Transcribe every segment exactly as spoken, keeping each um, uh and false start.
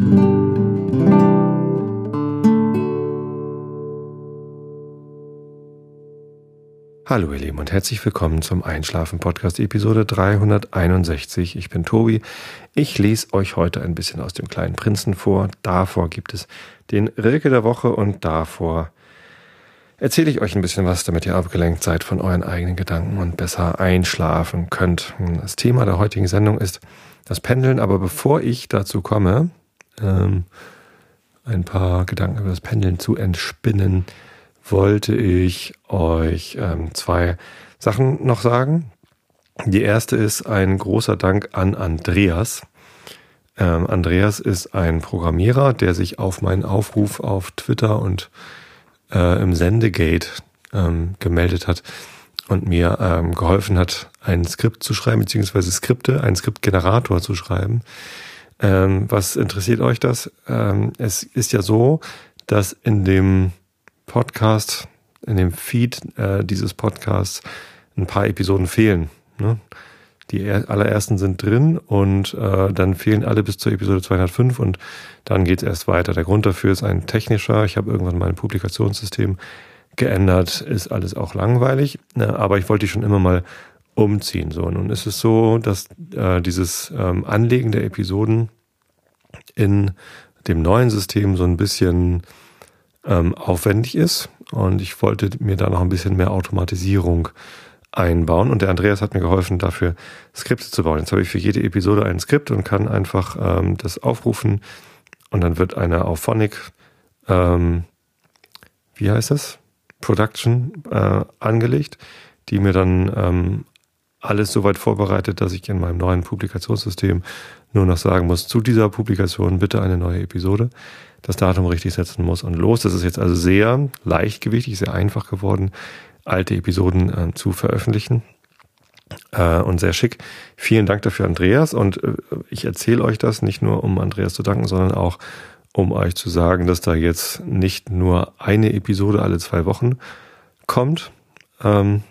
Hallo ihr Lieben und herzlich willkommen zum Einschlafen-Podcast Episode dreihunderteinundsechzig. Ich bin Tobi. Ich lese euch heute ein bisschen aus dem Kleinen Prinzen vor. Davor gibt es den Rilke der Woche und davor erzähle ich euch ein bisschen was, damit ihr abgelenkt seid von euren eigenen Gedanken und besser einschlafen könnt. Das Thema der heutigen Sendung ist das Pendeln, aber bevor ich dazu komme, ähm, ein paar Gedanken über das Pendeln zu entspinnen, wollte ich euch ähm, zwei Sachen noch sagen. Die erste ist ein großer Dank an Andreas. Ähm, Andreas ist ein Programmierer, der sich auf meinen Aufruf auf Twitter und äh, im Sendegate ähm, gemeldet hat und mir ähm, geholfen hat, ein Skript zu schreiben, beziehungsweise Skripte, einen Skriptgenerator zu schreiben. Ähm, was interessiert euch das? Ähm, es ist ja so, dass in dem Podcast, in dem Feed äh, dieses Podcasts ein paar Episoden fehlen. Ne? Die er- allerersten sind drin und äh, dann fehlen alle bis zur Episode zweihundertfünf und dann geht es erst weiter. Der Grund dafür ist ein technischer. Ich habe irgendwann mein Publikationssystem geändert. Ist alles auch langweilig, ne? Aber ich wollte die schon immer mal umziehen. So, nun ist es so, dass äh, dieses ähm, Anlegen der Episoden in dem neuen System so ein bisschen ähm, aufwendig ist und ich wollte mir da noch ein bisschen mehr Automatisierung einbauen und der Andreas hat mir geholfen, dafür Skripte zu bauen. Jetzt habe ich für jede Episode ein Skript und kann einfach ähm, das aufrufen und dann wird eine Auphonic, ähm, wie heißt das? Production äh, angelegt, die mir dann ähm, alles soweit vorbereitet, dass ich in meinem neuen Publikationssystem nur noch sagen muss, zu dieser Publikation bitte eine neue Episode, das Datum richtig setzen muss und los. Das ist jetzt also sehr leichtgewichtig, sehr einfach geworden, alte Episoden äh, zu veröffentlichen äh, und sehr schick. Vielen Dank dafür, Andreas. Und äh, ich erzähle euch das nicht nur, um Andreas zu danken, sondern auch, um euch zu sagen, dass da jetzt nicht nur eine Episode alle zwei Wochen kommt, ähm,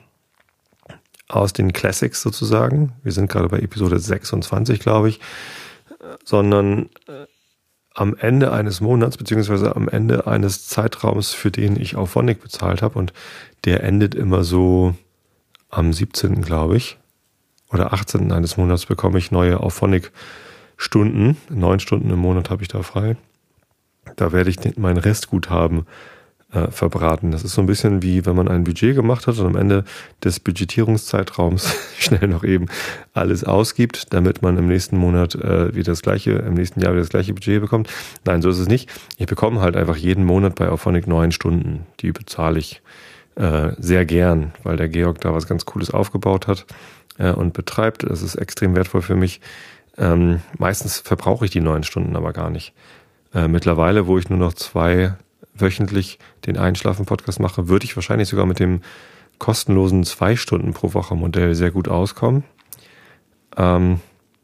aus den Classics sozusagen. Wir sind gerade bei Episode sechsundzwanzig, glaube ich, sondern äh, am Ende eines Monats, beziehungsweise am Ende eines Zeitraums, für den ich Auphonic bezahlt habe und der endet immer so am siebzehnten, glaube ich, oder achtzehnten eines Monats bekomme ich neue Auphonic-Stunden. Neun Stunden im Monat habe ich da frei. Da werde ich mein Restguthaben äh, verbraten. Das ist so ein bisschen wie, wenn man ein Budget gemacht hat und am Ende des Budgetierungszeitraums schnell noch eben alles ausgibt, damit man im nächsten Monat äh, wieder das gleiche, im nächsten Jahr wieder das gleiche Budget bekommt. Nein, so ist es nicht. Ich bekomme halt einfach jeden Monat bei Auphonic neun Stunden. Die bezahle ich äh, sehr gern, weil der Georg da was ganz Cooles aufgebaut hat äh, und betreibt. Das ist extrem wertvoll für mich. Ähm, meistens verbrauche ich die neun Stunden aber gar nicht. Äh, mittlerweile, wo ich nur noch zwei wöchentlich den Einschlafen-Podcast mache, würde ich wahrscheinlich sogar mit dem kostenlosen zwei Stunden pro Woche Modell sehr gut auskommen. Ähm,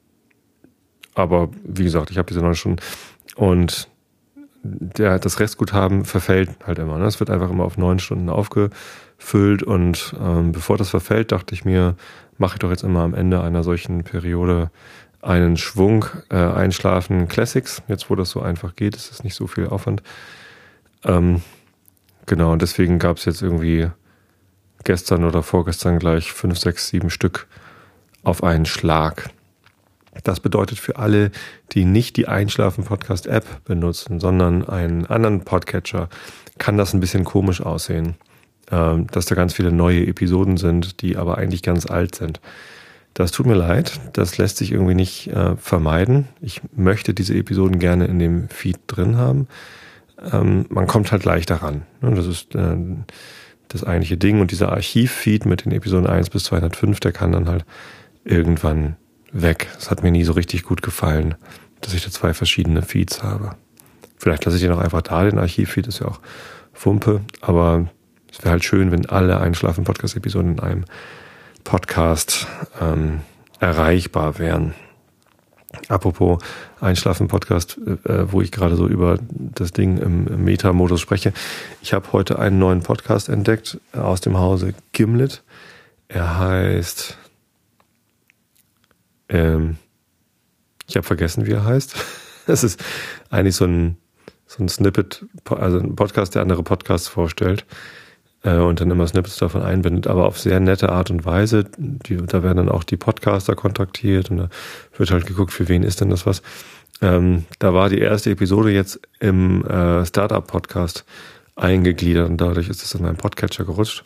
aber wie gesagt, ich habe diese neun Stunden und der, das Restguthaben verfällt halt immer. Ne? Es wird einfach immer auf neun Stunden aufgefüllt und ähm, bevor das verfällt, dachte ich mir, mache ich doch jetzt immer am Ende einer solchen Periode einen Schwung äh, Einschlafen Classics. Jetzt, wo das so einfach geht, ist es nicht so viel Aufwand. Ähm, genau, und deswegen gab es jetzt irgendwie gestern oder vorgestern gleich fünf, sechs, sieben Stück auf einen Schlag. Das bedeutet für alle, die nicht die Einschlafen-Podcast-App benutzen, sondern einen anderen Podcatcher, kann das ein bisschen komisch aussehen, ähm, dass da ganz viele neue Episoden sind, die aber eigentlich ganz alt sind. Das tut mir leid, das lässt sich irgendwie nicht äh, vermeiden. Ich möchte diese Episoden gerne in dem Feed drin haben. Ähm, man kommt halt leichter ran. Ne? Das ist äh, das eigentliche Ding. Und dieser Archiv-Feed mit den Episoden eins bis zweihundertfünf, der kann dann halt irgendwann weg. Es hat mir nie so richtig gut gefallen, dass ich da zwei verschiedene Feeds habe. Vielleicht lasse ich den auch einfach da, den Archiv-Feed ist ja auch Wumpe, aber es wäre halt schön, wenn alle Einschlafen-Podcast-Episoden in einem Podcast ähm, erreichbar wären. Apropos Einschlafen-Podcast, äh, wo ich gerade so über das Ding im, im Meta-Modus spreche. Ich habe heute einen neuen Podcast entdeckt äh, aus dem Hause Gimlet. Er heißt, ähm, ich habe vergessen, wie er heißt. Es ist eigentlich so ein, so ein Snippet, also ein Podcast, der andere Podcasts vorstellt äh, und dann immer Snippets davon einbindet, aber auf sehr nette Art und Weise. Die, da werden dann auch die Podcaster kontaktiert und da wird halt geguckt, für wen ist denn das was. Ähm, da war die erste Episode jetzt im äh, Startup-Podcast eingegliedert und dadurch ist es in meinen Podcatcher gerutscht.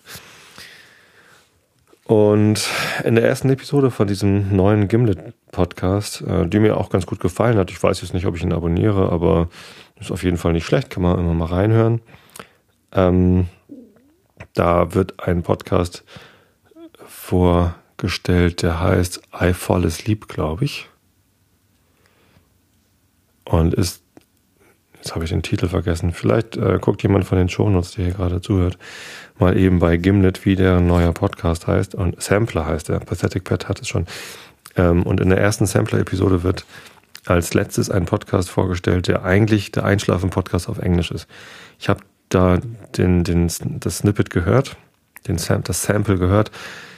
Und in der ersten Episode von diesem neuen Gimlet-Podcast, äh, die mir auch ganz gut gefallen hat, ich weiß jetzt nicht, ob ich ihn abonniere, aber ist auf jeden Fall nicht schlecht, kann man immer mal reinhören. Ähm, da wird ein Podcast vorgestellt, der heißt I Fall Asleep, glaube ich. Und ist, jetzt habe ich den Titel vergessen, vielleicht äh, guckt jemand von den Shownotes, der hier gerade zuhört, mal eben bei Gimlet, wie der neuer Podcast heißt. Und Sampler heißt er, Pathetic Pet hat es schon. Ähm, und in der ersten Sampler-Episode wird als letztes ein Podcast vorgestellt, der eigentlich der Einschlafen-Podcast auf Englisch ist. Ich habe da den, den, das Snippet gehört, den Sam, das Sample gehört.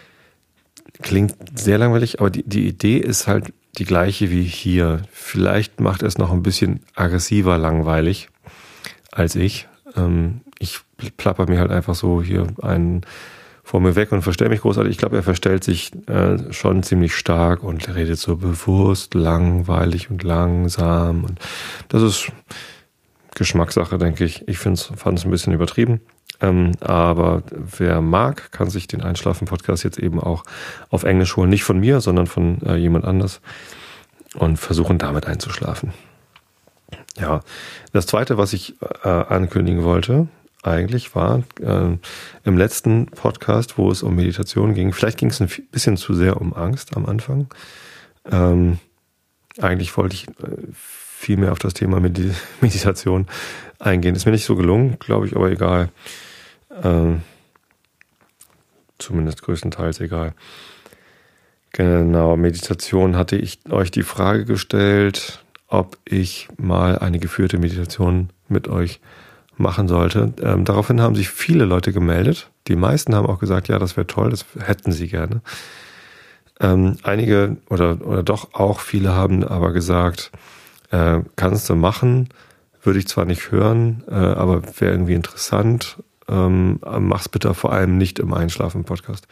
Klingt sehr langweilig, aber die, die Idee ist halt die gleiche wie hier. Vielleicht macht es noch ein bisschen aggressiver langweilig als ich. Ähm, ich plapper mir halt einfach so hier einen vor mir weg und verstelle mich großartig. Ich glaube, er verstellt sich äh, schon ziemlich stark und redet so bewusst, langweilig und langsam. Und das ist Geschmackssache, denke ich. Ich fand es ein bisschen übertrieben. Ähm, aber wer mag, kann sich den Einschlafen-Podcast jetzt eben auch auf Englisch holen. Nicht von mir, sondern von äh, jemand anders. Und versuchen damit einzuschlafen. Ja, das Zweite, was ich äh, ankündigen wollte, eigentlich war äh, im letzten Podcast, wo es um Meditation ging, vielleicht ging es ein bisschen zu sehr um Angst am Anfang. Ähm, eigentlich wollte ich äh, viel mehr auf das Thema Medi- Meditation eingehen. Ist mir nicht so gelungen, glaube ich, aber egal. Ähm, zumindest größtenteils egal. Genau, Meditation hatte ich euch die Frage gestellt, ob ich mal eine geführte Meditation mit euch machen sollte. Ähm, daraufhin haben sich viele Leute gemeldet. Die meisten haben auch gesagt, ja, das wäre toll, das hätten sie gerne. Ähm, einige oder, oder doch auch viele haben aber gesagt, äh, kannst du machen, würde ich zwar nicht hören, äh, aber wäre irgendwie interessant. Ähm, mach's bitte vor allem nicht im Einschlafen-Podcast.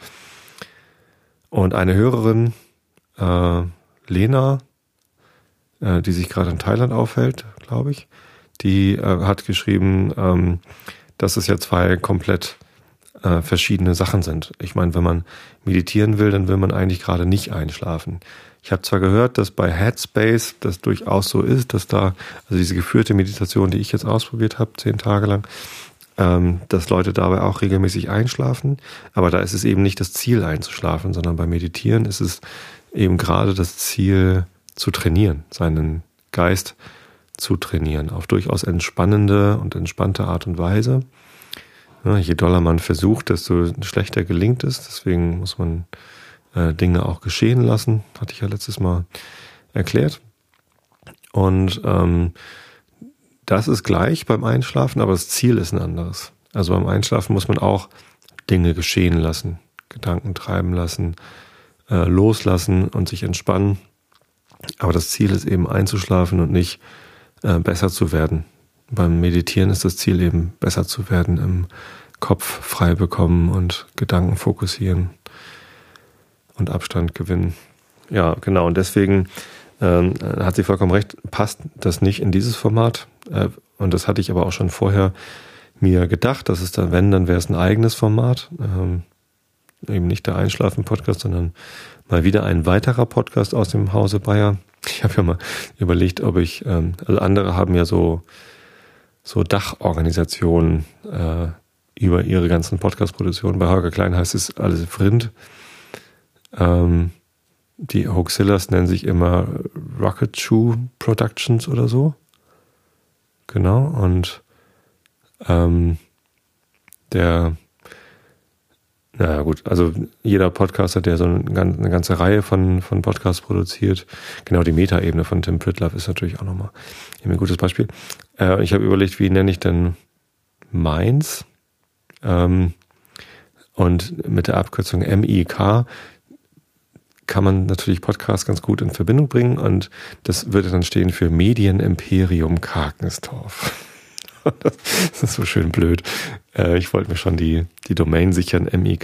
Und eine Hörerin, äh, Lena, äh, die sich gerade in Thailand aufhält, glaube ich, die äh, hat geschrieben, ähm, dass es ja zwei komplett äh, verschiedene Sachen sind. Ich meine, wenn man meditieren will, dann will man eigentlich gerade nicht einschlafen. Ich habe zwar gehört, dass bei Headspace das durchaus so ist, dass da, also diese geführte Meditation, die ich jetzt ausprobiert habe, zehn Tage lang, ähm, dass Leute dabei auch regelmäßig einschlafen. Aber da ist es eben nicht das Ziel einzuschlafen, sondern beim Meditieren ist es eben gerade das Ziel zu trainieren, seinen Geist zu trainieren, auf durchaus entspannende und entspannte Art und Weise. Ja, je doller man versucht, desto schlechter gelingt es. Deswegen muss man äh, Dinge auch geschehen lassen. Hatte ich ja letztes Mal erklärt. Und ähm, das ist gleich beim Einschlafen, aber das Ziel ist ein anderes. Also beim Einschlafen muss man auch Dinge geschehen lassen, Gedanken treiben lassen, äh, loslassen und sich entspannen. Aber das Ziel ist eben einzuschlafen und nicht äh, besser zu werden. Beim Meditieren ist das Ziel eben besser zu werden, im Kopf frei bekommen und Gedanken fokussieren und Abstand gewinnen. Ja, genau. Und deswegen ähm, hat sie vollkommen recht, passt das nicht in dieses Format. Äh, und das hatte ich aber auch schon vorher mir gedacht, dass es dann, wenn, dann wäre es ein eigenes Format. Ähm, eben nicht der Einschlafen-Podcast, sondern mal wieder ein weiterer Podcast aus dem Hause Bayer. Ich habe ja mal überlegt, ob ich, ähm, also andere haben ja so so Dachorganisationen äh, über ihre ganzen Podcast-Produktionen. Bei Holger Klein heißt es alles Vrind. Ähm, die Hoaxillas nennen sich immer Rocket Shoe Productions oder so. Genau. Und ähm, der naja gut, also jeder Podcaster, der so eine ganze Reihe von, von Podcasts produziert, genau die Meta-Ebene von Tim Pritlove ist natürlich auch nochmal ein gutes Beispiel. Äh, ich habe überlegt, wie nenne ich denn meins? Ähm, und mit der Abkürzung M I K kann man natürlich Podcasts ganz gut in Verbindung bringen und das würde dann stehen für Medienimperium Karkensdorf. Das ist so schön blöd. Ich wollte mir schon die, die Domain sichern, mik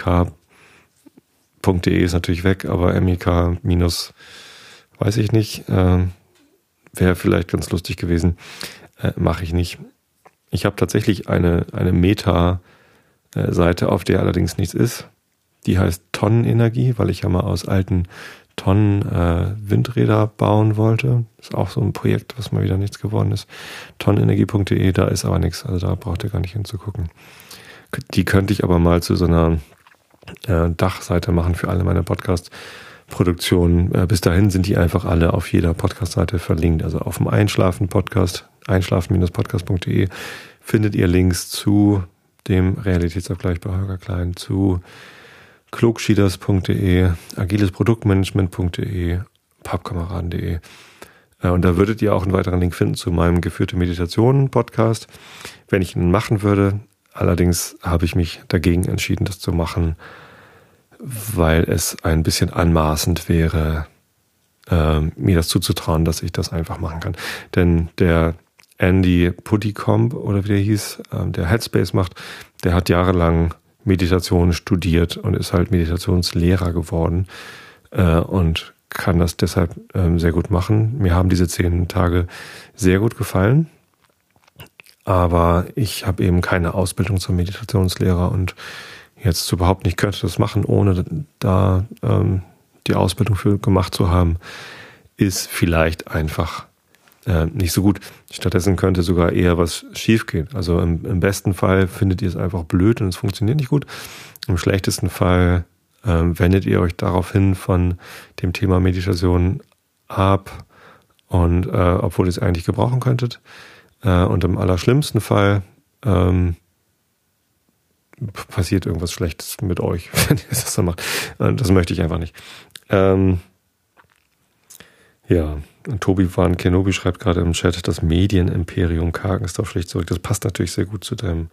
punkt de ist natürlich weg, aber mik minus, weiß ich nicht, äh, wäre vielleicht ganz lustig gewesen, äh, mache ich nicht. Ich habe tatsächlich eine, eine Meta-Seite, auf der allerdings nichts ist. Die heißt Tonnenenergie, weil ich ja mal aus alten Tonnen äh, Windräder bauen wollte. Ist auch so ein Projekt, was mal wieder nichts geworden ist. Tonnenenergie punkt de, da ist aber nichts, also da braucht ihr gar nicht hinzugucken. Die könnte ich aber mal zu so einer äh, Dachseite machen für alle meine Podcast-Produktionen. Äh, bis dahin sind die einfach alle auf jeder Podcast-Seite verlinkt. Also auf dem Einschlafen-Podcast, einschlafen Podcast punkt de findet ihr Links zu dem Realitätsabgleich bei Holger Klein, zu klugschieders punkt de, agiles Produktmanagement punkt de, pappkameraden punkt de. Und da würdet ihr auch einen weiteren Link finden zu meinem Geführte Meditationen Podcast, wenn ich ihn machen würde. Allerdings habe ich mich dagegen entschieden, das zu machen, weil es ein bisschen anmaßend wäre, äh, mir das zuzutrauen, dass ich das einfach machen kann. Denn der Andy Puddicombe, oder wie der hieß, äh, der Headspace macht, der hat jahrelang Meditation studiert und ist halt Meditationslehrer geworden äh, und kann das deshalb ähm, sehr gut machen. Mir haben diese zehn Tage sehr gut gefallen, aber ich habe eben keine Ausbildung zum Meditationslehrer und jetzt überhaupt nicht könnte das machen, ohne da ähm, die Ausbildung für gemacht zu haben, ist vielleicht einfach äh, nicht so gut. Stattdessen könnte sogar eher was schiefgehen. Also im, im besten Fall findet ihr es einfach blöd und es funktioniert nicht gut. Im schlechtesten Fall äh, wendet ihr euch daraufhin von dem Thema Meditation ab und äh, obwohl ihr es eigentlich gebrauchen könntet. Äh, und im allerschlimmsten Fall ähm, passiert irgendwas Schlechtes mit euch, wenn ihr das so macht. Und das möchte ich einfach nicht. Ähm, ja, und Tobi Van Kenobi schreibt gerade im Chat, das Medienimperium Karkensdorf schlicht zurück. Das passt natürlich sehr gut zu deinem,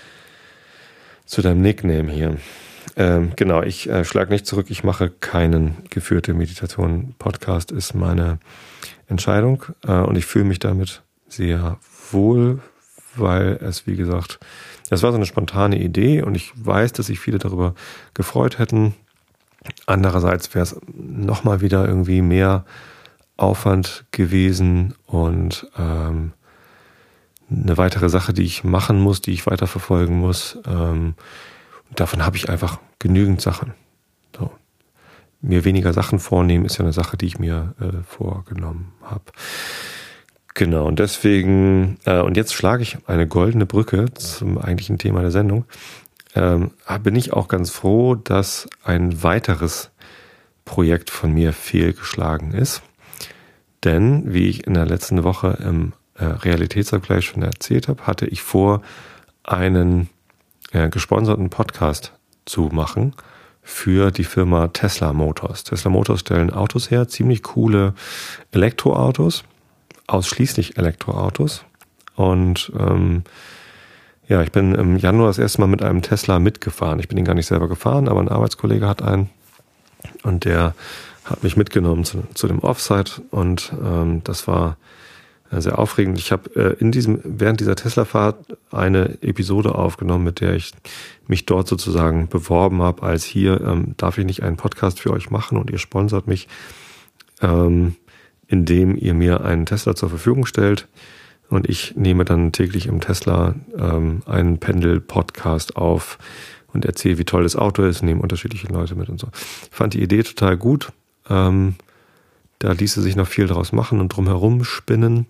zu deinem Nickname hier. Ähm, genau, ich äh, schlage nicht zurück. Ich mache keinen geführte Meditation. Podcast ist meine Entscheidung äh, und ich fühle mich damit sehr wohl, weil es, wie gesagt, das war so eine spontane Idee und ich weiß, dass sich viele darüber gefreut hätten. Andererseits wäre es nochmal wieder irgendwie mehr Aufwand gewesen und ähm, eine weitere Sache, die ich machen muss, die ich weiterverfolgen muss. Ähm, davon habe ich einfach genügend Sachen. So. Mir weniger Sachen vornehmen ist ja eine Sache, die ich mir äh, vorgenommen habe. Genau, und deswegen, äh, und jetzt schlage ich eine goldene Brücke zum eigentlichen Thema der Sendung. Ähm, bin ich auch ganz froh, dass ein weiteres Projekt von mir fehlgeschlagen ist. Denn, wie ich in der letzten Woche im äh, Realitätsabgleich schon erzählt habe, hatte ich vor, einen äh, gesponserten Podcast zu machen für die Firma Tesla Motors. Tesla Motors stellen Autos her, ziemlich coole Elektroautos, ausschließlich Elektroautos. Und ähm, ja, ich bin im Januar das erste Mal mit einem Tesla mitgefahren. Ich bin ihn gar nicht selber gefahren, aber ein Arbeitskollege hat einen und der hat mich mitgenommen zu, zu dem Offsite und ähm, das war äh, sehr aufregend. Ich habe äh, in diesem während dieser Tesla-Fahrt eine Episode aufgenommen, mit der ich mich dort sozusagen beworben habe, als hier ähm, darf ich nicht einen Podcast für euch machen und ihr sponsert mich, ähm, indem ihr mir einen Tesla zur Verfügung stellt und ich nehme dann täglich im Tesla ähm, einen Pendel-Podcast auf und erzähle, wie toll das Auto ist, nehme unterschiedliche Leute mit und so. Ich fand die Idee total gut. Ähm, da ließe sich noch viel draus machen und drumherum spinnen.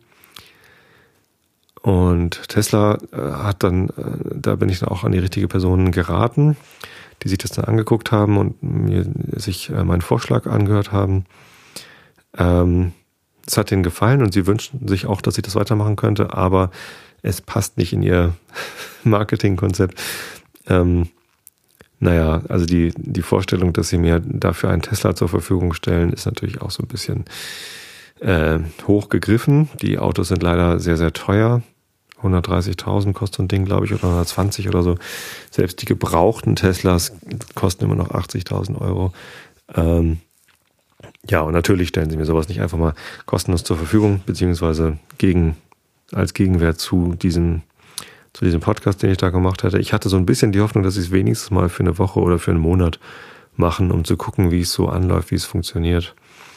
Und Tesla äh, hat dann, äh, da bin ich dann auch an die richtige Person geraten, die sich das dann angeguckt haben und mir sich äh, meinen Vorschlag angehört haben. Ähm, es hat denen gefallen und sie wünschten sich auch, dass ich das weitermachen könnte, aber es passt nicht in ihr Marketingkonzept. Ähm, Naja, also die, die Vorstellung, dass sie mir dafür einen Tesla zur Verfügung stellen, ist natürlich auch so ein bisschen äh, hochgegriffen. Die Autos sind leider sehr, sehr teuer. hundertdreißigtausend kostet so ein Ding, glaube ich, oder hundertzwanzig oder so. Selbst die gebrauchten Teslas kosten immer noch achtzigtausend Euro. Ähm, Ja, und natürlich stellen sie mir sowas nicht einfach mal kostenlos zur Verfügung, beziehungsweise gegen, als Gegenwert zu diesem, zu diesem Podcast, den ich da gemacht hatte. Ich hatte so ein bisschen die Hoffnung, dass sie es wenigstens mal für eine Woche oder für einen Monat machen, um zu gucken, wie es so anläuft, wie es funktioniert.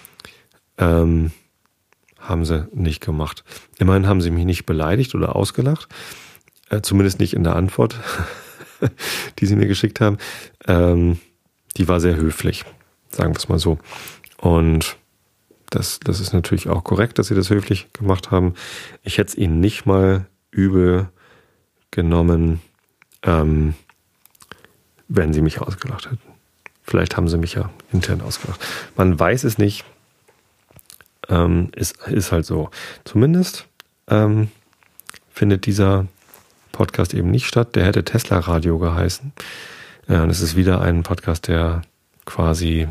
Ähm, haben sie nicht gemacht. Immerhin haben sie mich nicht beleidigt oder ausgelacht, äh, zumindest nicht in der Antwort, die sie mir geschickt haben. Ähm, die war sehr höflich, sagen wir es mal so. Und das, das ist natürlich auch korrekt, dass sie das höflich gemacht haben. Ich hätte es ihnen nicht mal übel genommen, ähm, wenn sie mich ausgelacht hätten. Vielleicht haben sie mich ja intern ausgelacht. Man weiß es nicht. Ähm, ist, ist halt so. Zumindest ähm, findet dieser Podcast eben nicht statt. Der hätte Tesla Radio geheißen. Ja, und es ist wieder ein Podcast, der quasi,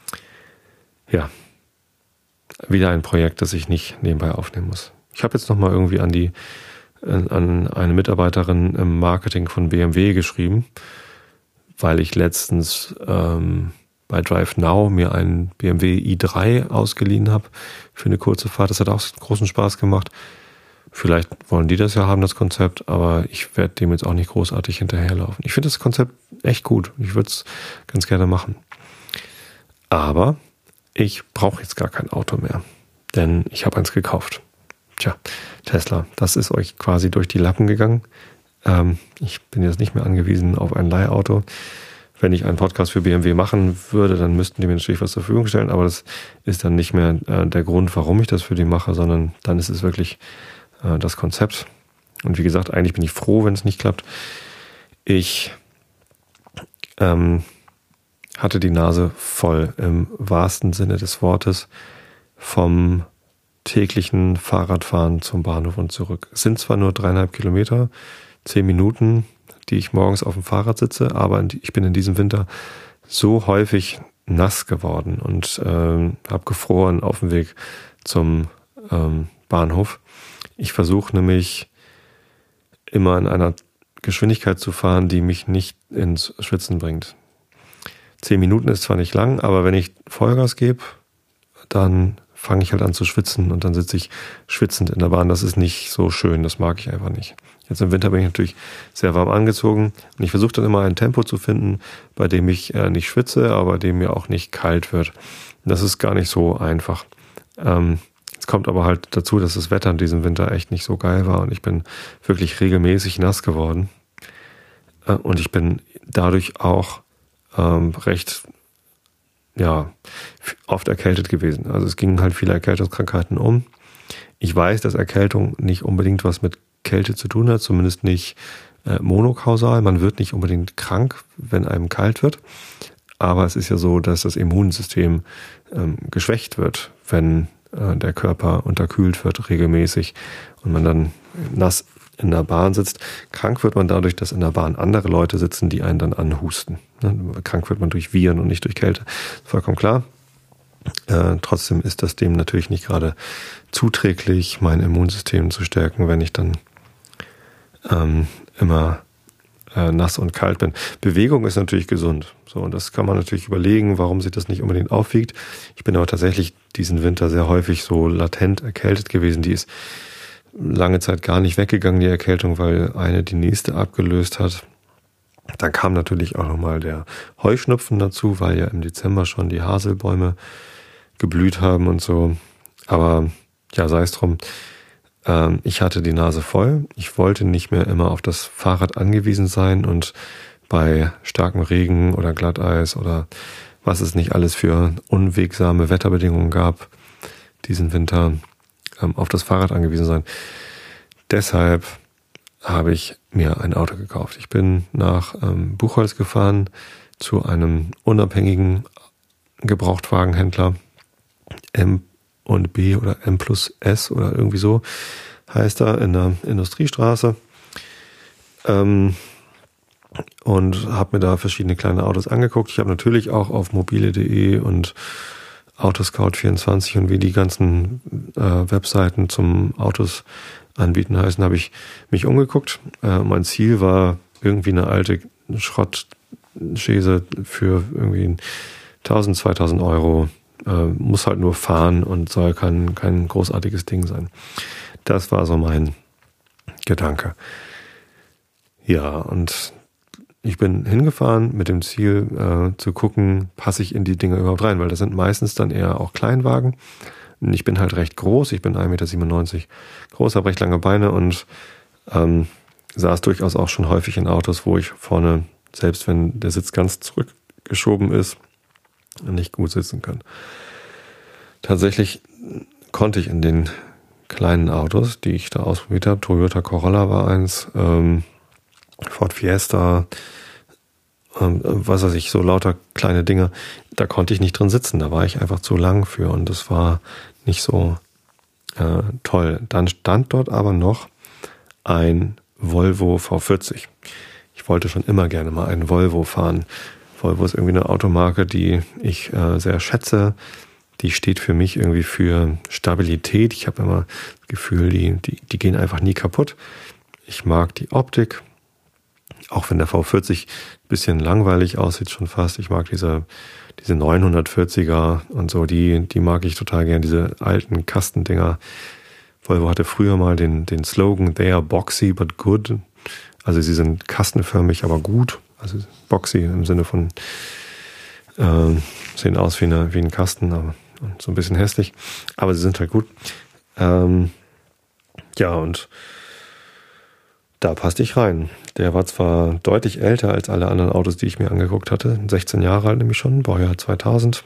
ja, wieder ein Projekt, das ich nicht nebenbei aufnehmen muss. Ich habe jetzt nochmal irgendwie an die, an eine Mitarbeiterin im Marketing von B M W geschrieben, weil ich letztens ähm, bei DriveNow mir einen B M W i drei ausgeliehen habe für eine kurze Fahrt. Das hat auch großen Spaß gemacht. Vielleicht wollen die das ja haben, das Konzept, aber ich werde dem jetzt auch nicht großartig hinterherlaufen. Ich finde das Konzept echt gut. Ich würde es ganz gerne machen. Aber ich brauche jetzt gar kein Auto mehr, denn ich habe eins gekauft. Tja, Tesla, das ist euch quasi durch die Lappen gegangen. Ähm, ich bin jetzt nicht mehr angewiesen auf ein Leihauto. Wenn ich einen Podcast für B M W machen würde, dann müssten die mir natürlich was zur Verfügung stellen, aber das ist dann nicht mehr äh, der Grund, warum ich das für die mache, sondern dann ist es wirklich äh, das Konzept. Und wie gesagt, eigentlich bin ich froh, wenn es nicht klappt. Ich ähm, hatte die Nase voll im wahrsten Sinne des Wortes vom täglichen Fahrradfahren zum Bahnhof und zurück. Es sind zwar nur dreieinhalb Kilometer, zehn Minuten, die ich morgens auf dem Fahrrad sitze, aber ich bin in diesem Winter so häufig nass geworden und ähm, habe gefroren auf dem Weg zum ähm, Bahnhof. Ich versuche nämlich immer in einer Geschwindigkeit zu fahren, die mich nicht ins Schwitzen bringt. Zehn Minuten ist zwar nicht lang, aber wenn ich Vollgas gebe, dann fange ich halt an zu schwitzen und dann sitze ich schwitzend in der Bahn. Das ist nicht so schön, das mag ich einfach nicht. Jetzt im Winter bin ich natürlich sehr warm angezogen und ich versuche dann immer ein Tempo zu finden, bei dem ich äh, nicht schwitze, aber bei dem mir auch nicht kalt wird. Das ist gar nicht so einfach. Ähm, es kommt aber halt dazu, dass das Wetter in diesem Winter echt nicht so geil war und ich bin wirklich regelmäßig nass geworden. Äh, und ich bin dadurch auch ähm, recht ja, oft erkältet gewesen. Also es gingen halt viele Erkältungskrankheiten um. Ich weiß, dass Erkältung nicht unbedingt was mit Kälte zu tun hat, zumindest nicht äh, monokausal. Man wird nicht unbedingt krank, wenn einem kalt wird. Aber es ist ja so, dass das Immunsystem ähm, geschwächt wird, wenn äh, der Körper unterkühlt wird regelmäßig und man dann nass in der Bahn sitzt. Krank wird man dadurch, dass in der Bahn andere Leute sitzen, die einen dann anhusten. Krank wird man durch Viren und nicht durch Kälte. Vollkommen klar. Äh, trotzdem ist das dem natürlich nicht gerade zuträglich, mein Immunsystem zu stärken, wenn ich dann ähm, immer äh, nass und kalt bin. Bewegung ist natürlich gesund. So, und das kann man natürlich überlegen, warum sich das nicht unbedingt aufwiegt. Ich bin aber tatsächlich diesen Winter sehr häufig so latent erkältet gewesen. Die ist lange Zeit gar nicht weggegangen, die Erkältung, weil eine die nächste abgelöst hat. Dann kam natürlich auch nochmal der Heuschnupfen dazu, weil ja im Dezember schon die Haselbäume geblüht haben und so. Aber ja, sei es drum. Ähm, ich hatte die Nase voll. Ich wollte nicht mehr immer auf das Fahrrad angewiesen sein und bei starkem Regen oder Glatteis oder was es nicht alles für unwegsame Wetterbedingungen gab diesen Winter auf das Fahrrad angewiesen sein. Deshalb habe ich mir ein Auto gekauft. Ich bin nach ähm, Buchholz gefahren zu einem unabhängigen Gebrauchtwagenhändler M und B oder M plus S oder irgendwie so heißt er in der Industriestraße ähm, und habe mir da verschiedene kleine Autos angeguckt. Ich habe natürlich auch auf mobile punkt de und Autoscout vierundzwanzig und wie die ganzen äh, Webseiten zum Autos anbieten heißen, habe ich mich umgeguckt. Äh, mein Ziel war irgendwie eine alte Schrottschäse für irgendwie tausend, zweitausend Euro Äh, muss halt nur fahren und soll kein, kein großartiges Ding sein. Das war so mein Gedanke. Ja, und ich bin hingefahren mit dem Ziel äh, zu gucken, passe ich in die Dinger überhaupt rein, weil das sind meistens dann eher auch Kleinwagen. Und ich bin halt recht groß, ich bin ein Meter siebenundneunzig groß, habe recht lange Beine und ähm, saß durchaus auch schon häufig in Autos, wo ich vorne, selbst wenn der Sitz ganz zurückgeschoben ist, nicht gut sitzen kann. Tatsächlich konnte ich in den kleinen Autos, die ich da ausprobiert habe, Toyota Corolla war eins, ähm, Ford Fiesta, ähm, was weiß ich, so lauter kleine Dinge, da konnte ich nicht drin sitzen, da war ich einfach zu lang für und das war nicht so äh, toll. Dann stand dort aber noch ein Volvo V vierzig. Ich wollte schon immer gerne mal einen Volvo fahren. Volvo ist irgendwie eine Automarke, die ich äh, sehr schätze. Die steht für mich irgendwie für Stabilität. Ich habe immer das Gefühl, die, die, die gehen einfach nie kaputt. Ich mag die Optik, auch wenn der V vierzig ein bisschen langweilig aussieht schon fast. Ich mag diese, diese neunhundertvierziger und so, die, die mag ich total gern, diese alten Kastendinger. Volvo hatte früher mal den, den Slogan, they are boxy but good. Also sie sind kastenförmig, aber gut. Also boxy im Sinne von, äh, sehen aus wie, eine, wie ein Kasten, aber so ein bisschen hässlich. Aber sie sind halt gut. Ähm, ja, und da passte ich rein. Der war zwar deutlich älter als alle anderen Autos, die ich mir angeguckt hatte. sechzehn Jahre alt nämlich schon, Baujahr zweitausend.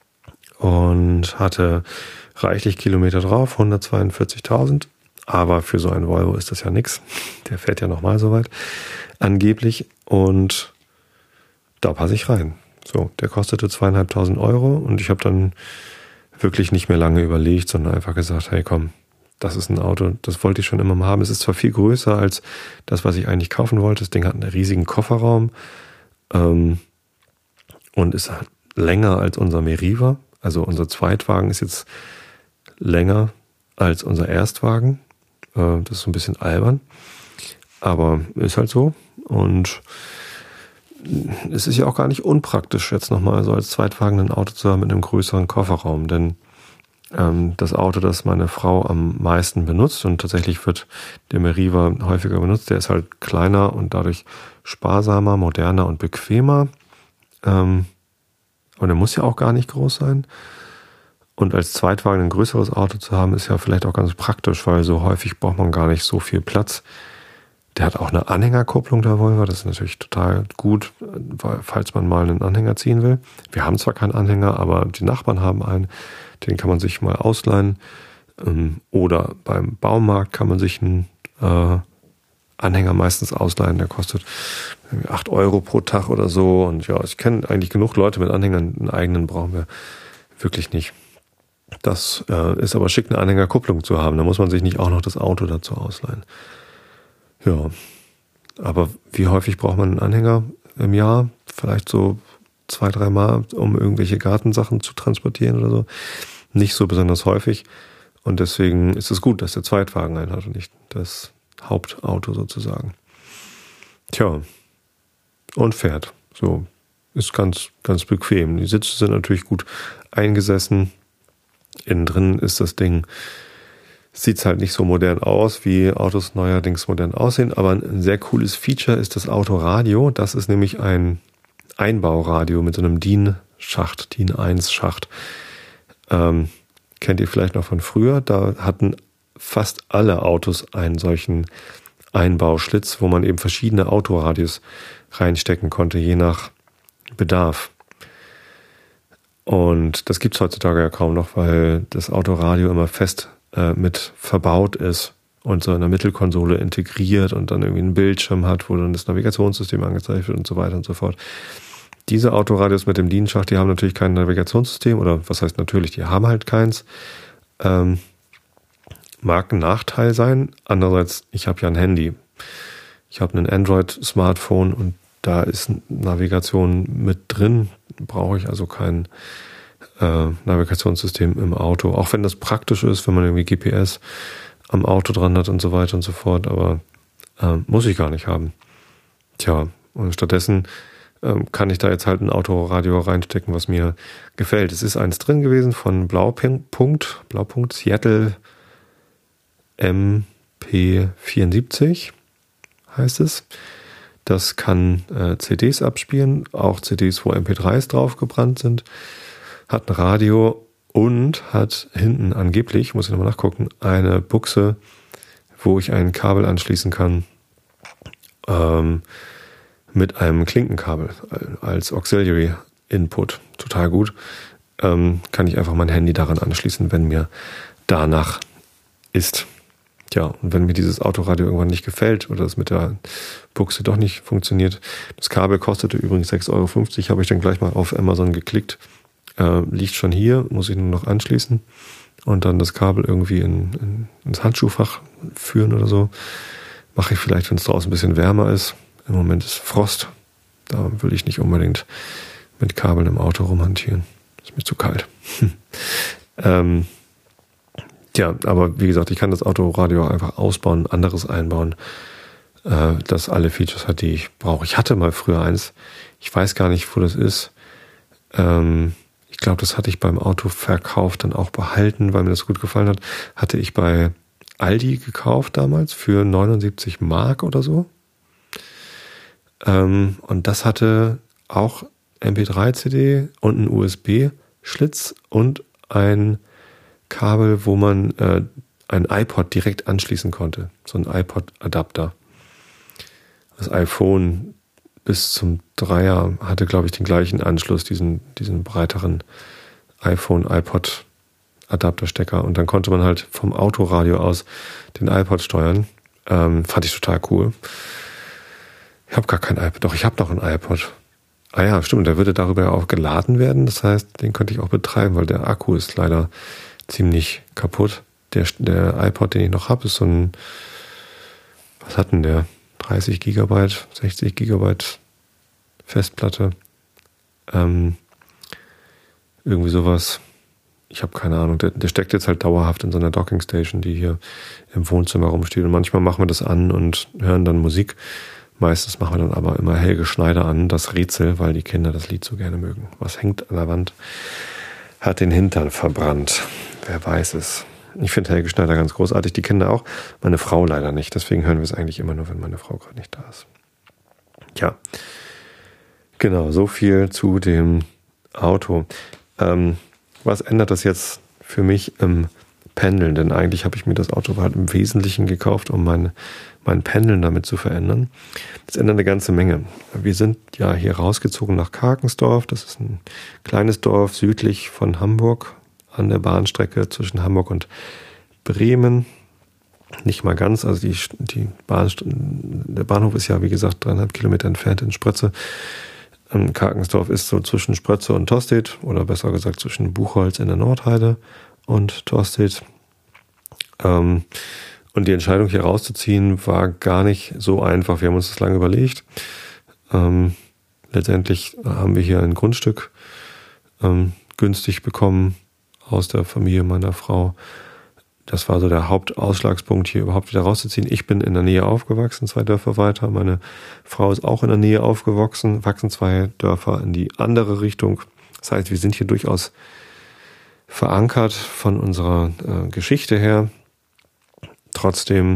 Und hatte reichlich Kilometer drauf, hundertzweiundvierzigtausend. Aber für so einen Volvo ist das ja nix. Der fährt ja nochmal so weit, angeblich. Und da passe ich rein. So, der kostete zweieinhalbtausend Euro und ich habe dann wirklich nicht mehr lange überlegt, sondern einfach gesagt, hey komm, das ist ein Auto, das wollte ich schon immer mal haben. Es ist zwar viel größer als das, was ich eigentlich kaufen wollte. Das Ding hat einen riesigen Kofferraum ähm, und ist länger als unser Meriva. Also unser Zweitwagen ist jetzt länger als unser Erstwagen. Äh, das ist so ein bisschen albern, aber ist halt so. Und es ist ja auch gar nicht unpraktisch, jetzt nochmal so als Zweitwagen ein Auto zu haben mit einem größeren Kofferraum, denn ähm, das Auto, das meine Frau am meisten benutzt, und tatsächlich wird der Meriva häufiger benutzt, der ist halt kleiner und dadurch sparsamer, moderner und bequemer. Ähm, und der muss ja auch gar nicht groß sein. Und als Zweitwagen ein größeres Auto zu haben, ist ja vielleicht auch ganz praktisch, weil so häufig braucht man gar nicht so viel Platz. Der hat auch eine Anhängerkupplung, der Volvo. Das ist natürlich total gut, falls man mal einen Anhänger ziehen will. Wir haben zwar keinen Anhänger, aber die Nachbarn haben einen. Den kann man sich mal ausleihen. Oder beim Baumarkt kann man sich einen äh, Anhänger meistens ausleihen. Der kostet acht Euro pro Tag oder so. Und ja, ich kenne eigentlich genug Leute mit Anhängern. Einen eigenen brauchen wir wirklich nicht. Das äh, ist aber schick, eine Anhängerkupplung zu haben. Da muss man sich nicht auch noch das Auto dazu ausleihen. Ja, aber wie häufig braucht man einen Anhänger im Jahr? Vielleicht so zwei, drei Mal, um irgendwelche Gartensachen zu transportieren oder so. Nicht so besonders häufig. Und deswegen ist es gut, dass der Zweitwagen einen hat und nicht das Hauptauto sozusagen. Tja, und fährt. So, ist ganz, ganz bequem. Die Sitze sind natürlich gut eingesessen. Innen drin ist das Ding, sieht halt nicht so modern aus, wie Autos neuerdings modern aussehen, aber ein sehr cooles Feature ist das Autoradio. Das ist nämlich ein Einbauradio mit so einem D I N-Schacht, D I N eins Schacht. Ähm, kennt ihr vielleicht noch von früher? Da hatten fast alle Autos einen solchen Einbauschlitz, wo man eben verschiedene Autoradios reinstecken konnte, je nach Bedarf. Und das gibt's heutzutage ja kaum noch, weil das Autoradio immer fest äh, mit verbaut ist und so in der Mittelkonsole integriert und dann irgendwie einen Bildschirm hat, wo dann das Navigationssystem angezeigt wird und so weiter und so fort. Diese Autoradios mit dem D I N-Schacht, die haben natürlich kein Navigationssystem, oder was heißt natürlich, die haben halt keins. Ähm, mag ein Nachteil sein. Andererseits, ich habe ja ein Handy. Ich habe ein Android-Smartphone und da ist Navigation mit drin. Brauche ich also kein äh, Navigationssystem im Auto. Auch wenn das praktisch ist, wenn man irgendwie G P S am Auto dran hat und so weiter und so fort. Aber äh, muss ich gar nicht haben. Tja, und stattdessen ähm, kann ich da jetzt halt ein Autoradio reinstecken, was mir gefällt. Es ist eins drin gewesen von Blaupunkt, Blaupunkt Seattle M P vierundsiebzig heißt es. Das kann äh, C Ds abspielen, auch C Ds, wo M P dreis drauf gebrannt sind. Hat ein Radio und hat hinten angeblich, muss ich nochmal nachgucken, eine Buchse, wo ich ein Kabel anschließen kann ähm, mit einem Klinkenkabel als Auxiliary Input. Total gut. Ähm, kann ich einfach mein Handy daran anschließen, wenn mir danach ist. Ja, und wenn mir dieses Autoradio irgendwann nicht gefällt oder es mit der Buchse doch nicht funktioniert, das Kabel kostete übrigens sechs Euro fünfzig, habe ich dann gleich mal auf Amazon geklickt. Äh, liegt schon hier, muss ich nur noch anschließen und dann das Kabel irgendwie in, in, ins Handschuhfach führen oder so. Mache ich vielleicht, wenn es draußen ein bisschen wärmer ist. Im Moment ist Frost. Da will ich nicht unbedingt mit Kabeln im Auto rumhantieren. Ist mir zu kalt. ähm, ja, aber wie gesagt, ich kann das Autoradio einfach ausbauen, anderes einbauen, äh, das alle Features hat, die ich brauche. Ich hatte mal früher eins. Ich weiß gar nicht, wo das ist. Ähm, ich glaube, das hatte ich beim Autoverkauf dann auch behalten, weil mir das gut gefallen hat. Hatte ich bei Aldi gekauft damals für neunundsiebzig Mark oder so. Ähm, und das hatte auch M P drei C D und einen U S B-Schlitz und ein Kabel, wo man äh, ein iPod direkt anschließen konnte. So ein iPod-Adapter. Das iPhone bis zum Dreier hatte, glaube ich, den gleichen Anschluss, diesen, diesen breiteren iPhone-iPod-Adapterstecker. Und dann konnte man halt vom Autoradio aus den iPod steuern. Ähm, fand ich total cool. Ich habe gar kein iPod. Doch, ich habe noch einen iPod. Ah ja, stimmt. Der würde darüber auch geladen werden. Das heißt, den könnte ich auch betreiben, weil der Akku ist leider ziemlich kaputt. Der, der iPod, den ich noch habe, ist so ein, was hat denn der? dreißig Gigabyte, sechzig Gigabyte Festplatte. Ähm, irgendwie sowas. Ich habe keine Ahnung. Der, der steckt jetzt halt dauerhaft in so einer Dockingstation, die hier im Wohnzimmer rumsteht. Und manchmal machen wir das an und hören dann Musik. Meistens machen wir dann aber immer Helge Schneider an, das Rätsel, weil die Kinder das Lied so gerne mögen. Was hängt an der Wand? Hat den Hintern verbrannt. Wer weiß es. Ich finde Helge Schneider ganz großartig. Die Kinder auch. Meine Frau leider nicht. Deswegen hören wir es eigentlich immer nur, wenn meine Frau gerade nicht da ist. Tja. Genau, so viel zu dem Auto. Ähm, was ändert das jetzt für mich im Pendeln? Denn eigentlich habe ich mir das Auto halt im Wesentlichen gekauft, um mein, mein Pendeln damit zu verändern. Das ändert eine ganze Menge. Wir sind ja hier rausgezogen nach Karkensdorf. Das ist ein kleines Dorf südlich von Hamburg an der Bahnstrecke zwischen Hamburg und Bremen. Nicht mal ganz, also die, die Bahn, der Bahnhof ist ja, wie gesagt, dreieinhalb Kilometer entfernt in Sprötze. Karkensdorf ist so zwischen Sprötze und Tostedt, oder besser gesagt zwischen Buchholz in der Nordheide und Tostedt. Ähm, und die Entscheidung hier rauszuziehen war gar nicht so einfach. Wir haben uns das lange überlegt. Ähm, letztendlich haben wir hier ein Grundstück ähm, günstig bekommen aus der Familie meiner Frau. Das war so der Hauptausschlagspunkt, hier überhaupt wieder rauszuziehen. Ich bin in der Nähe aufgewachsen, zwei Dörfer weiter. Meine Frau ist auch in der Nähe aufgewachsen, wachsen zwei Dörfer in die andere Richtung. Das heißt, wir sind hier durchaus verankert von unserer äh, Geschichte her. Trotzdem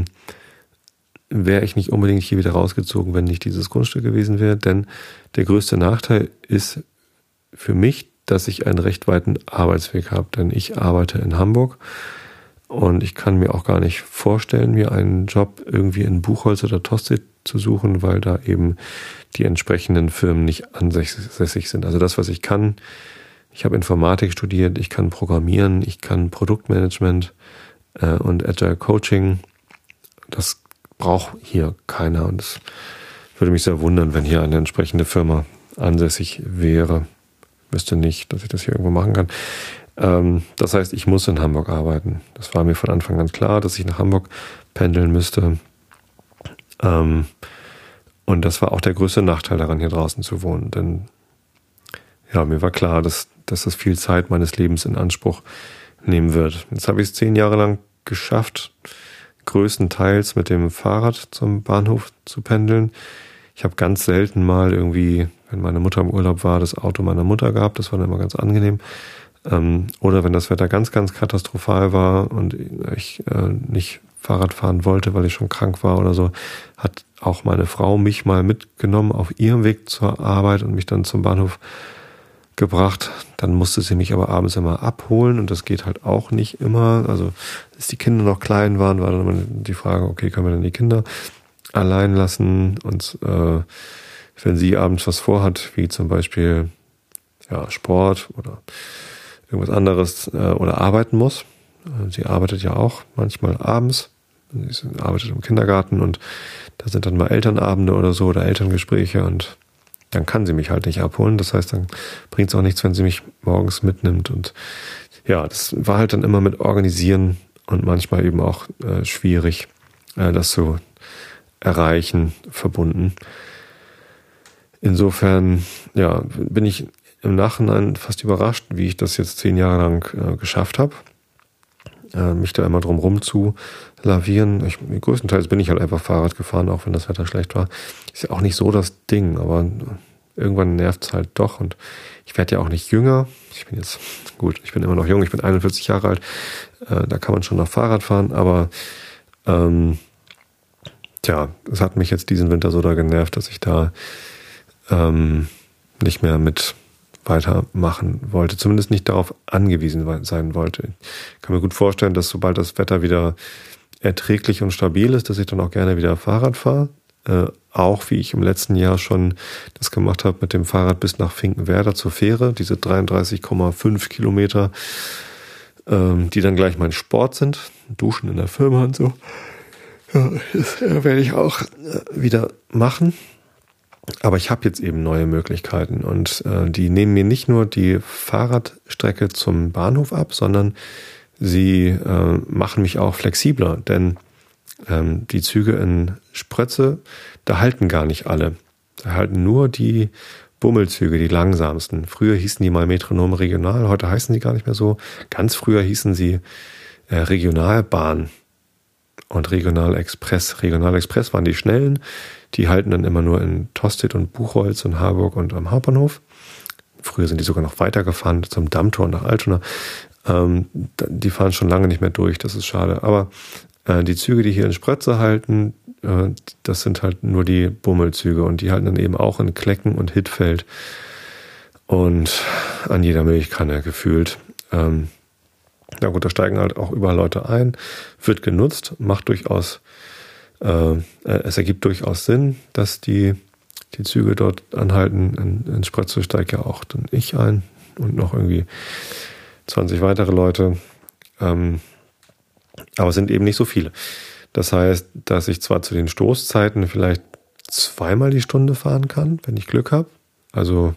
wäre ich nicht unbedingt hier wieder rausgezogen, wenn nicht dieses Grundstück gewesen wäre. Denn der größte Nachteil ist für mich, dass ich einen recht weiten Arbeitsweg habe. Denn ich arbeite in Hamburg. Und ich kann mir auch gar nicht vorstellen, mir einen Job irgendwie in Buchholz oder Tostedt zu suchen, weil da eben die entsprechenden Firmen nicht ansässig sind. Also das, was ich kann, ich habe Informatik studiert, ich kann Programmieren, ich kann Produktmanagement äh, und Agile Coaching. Das braucht hier keiner. Und es würde mich sehr wundern, wenn hier eine entsprechende Firma ansässig wäre. Ich wüsste nicht, dass ich das hier irgendwo machen kann. Das heißt, ich muss in Hamburg arbeiten. Das war mir von Anfang an klar, dass ich nach Hamburg pendeln müsste. Und das war auch der größte Nachteil daran, hier draußen zu wohnen. Denn ja, mir war klar, dass, dass das viel Zeit meines Lebens in Anspruch nehmen wird. Jetzt habe ich es zehn Jahre lang geschafft, größtenteils mit dem Fahrrad zum Bahnhof zu pendeln. Ich habe ganz selten mal irgendwie wenn meine Mutter im Urlaub war, das Auto meiner Mutter gab. Das war dann immer ganz angenehm. Ähm, oder wenn das Wetter ganz, ganz katastrophal war und ich äh, nicht Fahrrad fahren wollte, weil ich schon krank war oder so, hat auch meine Frau mich mal mitgenommen auf ihrem Weg zur Arbeit und mich dann zum Bahnhof gebracht. Dann musste sie mich aber abends immer abholen und das geht halt auch nicht immer. Also als die Kinder noch klein waren, war dann immer die Frage, okay, können wir denn die Kinder allein lassen? Und äh, wenn sie abends was vorhat, wie zum Beispiel ja, Sport oder irgendwas anderes äh, oder arbeiten muss. Sie arbeitet ja auch manchmal abends. Sie arbeitet im Kindergarten und da sind dann mal Elternabende oder so oder Elterngespräche und dann kann sie mich halt nicht abholen. Das heißt, dann bringt es auch nichts, wenn sie mich morgens mitnimmt. Und ja, das war halt dann immer mit Organisieren und manchmal eben auch äh, schwierig, äh, das zu erreichen, verbunden. Insofern, ja, bin ich im Nachhinein fast überrascht, wie ich das jetzt zehn Jahre lang äh, geschafft habe, äh, mich da immer drum rum zu lavieren. Ich, größtenteils bin ich halt einfach Fahrrad gefahren, auch wenn das Wetter schlecht war. Ist ja auch nicht so das Ding, aber irgendwann nervt es halt doch und ich werde ja auch nicht jünger. Ich bin jetzt, gut, ich bin immer noch jung, ich bin einundvierzig Jahre alt, äh, da kann man schon noch Fahrrad fahren, aber ähm, tja, es hat mich jetzt diesen Winter so da genervt, dass ich da ähm, nicht mehr mit weitermachen wollte, zumindest nicht darauf angewiesen sein wollte. Ich kann mir gut vorstellen, dass sobald das Wetter wieder erträglich und stabil ist, dass ich dann auch gerne wieder Fahrrad fahre. Äh, auch wie ich im letzten Jahr schon das gemacht habe mit dem Fahrrad bis nach Finkenwerder zur Fähre, diese dreiunddreißig Komma fünf Kilometer, ähm, die dann gleich mein Sport sind, Duschen in der Firma und so. Ja, das werde ich auch äh, wieder machen. Aber ich habe jetzt eben neue Möglichkeiten und äh, die nehmen mir nicht nur die Fahrradstrecke zum Bahnhof ab, sondern sie äh, machen mich auch flexibler, denn ähm, die Züge in Sprötze, da halten gar nicht alle. Da halten nur die Bummelzüge, die langsamsten. Früher hießen die mal Metronom Regional, heute heißen die gar nicht mehr so. Ganz früher hießen sie äh, Regionalbahn und Regionalexpress. Regionalexpress waren die schnellen. Die halten dann immer nur in Tostedt und Buchholz und Harburg und am Hauptbahnhof. Früher sind die sogar noch weitergefahren zum Dammtor nach Altona. Ähm, die fahren schon lange nicht mehr durch, das ist schade. Aber äh, die Züge, die hier in Sprötze halten, äh, das sind halt nur die Bummelzüge und die halten dann eben auch in Klecken und Hittfeld und an jeder Milchkanne gefühlt. Ähm, na gut, da steigen halt auch überall Leute ein, wird genutzt, macht durchaus Äh, es ergibt durchaus Sinn, dass die, die Züge dort anhalten. In, in Sprötze steigt ja auch dann ich ein und noch irgendwie zwanzig weitere Leute. Ähm, aber es sind eben nicht so viele. Das heißt, dass ich zwar zu den Stoßzeiten vielleicht zweimal die Stunde fahren kann, wenn ich Glück habe. Also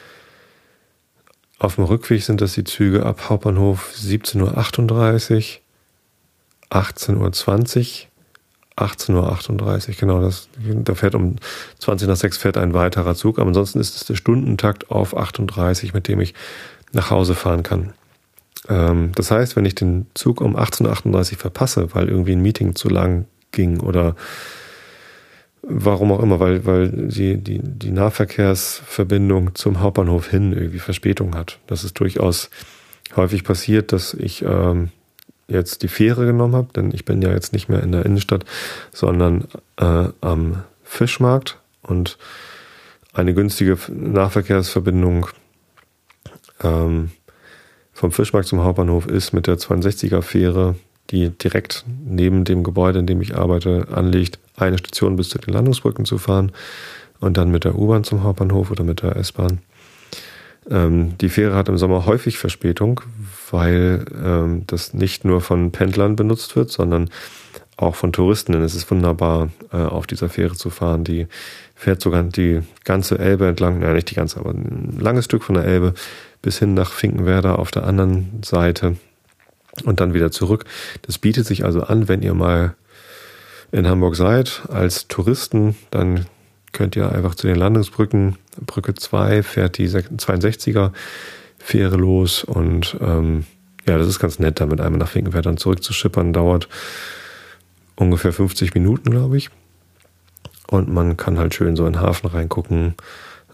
auf dem Rückweg sind das die Züge ab Hauptbahnhof siebzehn Uhr achtunddreißig, achtzehn Uhr zwanzig, achtzehn Uhr achtunddreißig, genau, das, da fährt um zwanzig nach sechs fährt ein weiterer Zug, aber ansonsten ist es der Stundentakt auf achtunddreißig, mit dem ich nach Hause fahren kann. Ähm, das heißt, wenn ich den Zug um achtzehn Uhr achtunddreißig verpasse, weil irgendwie ein Meeting zu lang ging oder warum auch immer, weil, weil die, die, die Nahverkehrsverbindung zum Hauptbahnhof hin irgendwie Verspätung hat. Das ist durchaus häufig passiert, dass ich ähm, jetzt die Fähre genommen habe, denn ich bin ja jetzt nicht mehr in der Innenstadt, sondern äh, am Fischmarkt und eine günstige Nahverkehrsverbindung ähm, vom Fischmarkt zum Hauptbahnhof ist mit der zweiundsechziger Fähre, die direkt neben dem Gebäude, in dem ich arbeite, anlegt, eine Station bis zu den Landungsbrücken zu fahren und dann mit der U-Bahn zum Hauptbahnhof oder mit der S-Bahn. Ähm, die Fähre hat im Sommer häufig Verspätung, weil ähm, das nicht nur von Pendlern benutzt wird, sondern auch von Touristen. Denn es ist wunderbar, äh, auf dieser Fähre zu fahren. Die fährt sogar die ganze Elbe entlang, naja, nicht die ganze, aber ein langes Stück von der Elbe bis hin nach Finkenwerder auf der anderen Seite und dann wieder zurück. Das bietet sich also an, wenn ihr mal in Hamburg seid als Touristen, dann könnt ihr einfach zu den Landungsbrücken, Brücke zwei fährt die zweiundsechziger Fähre los und ähm, ja, das ist ganz nett, da mit einmal nach Finkenwerder zurückzuschippern, dauert ungefähr fünfzig Minuten, glaube ich. Und man kann halt schön so in den Hafen reingucken,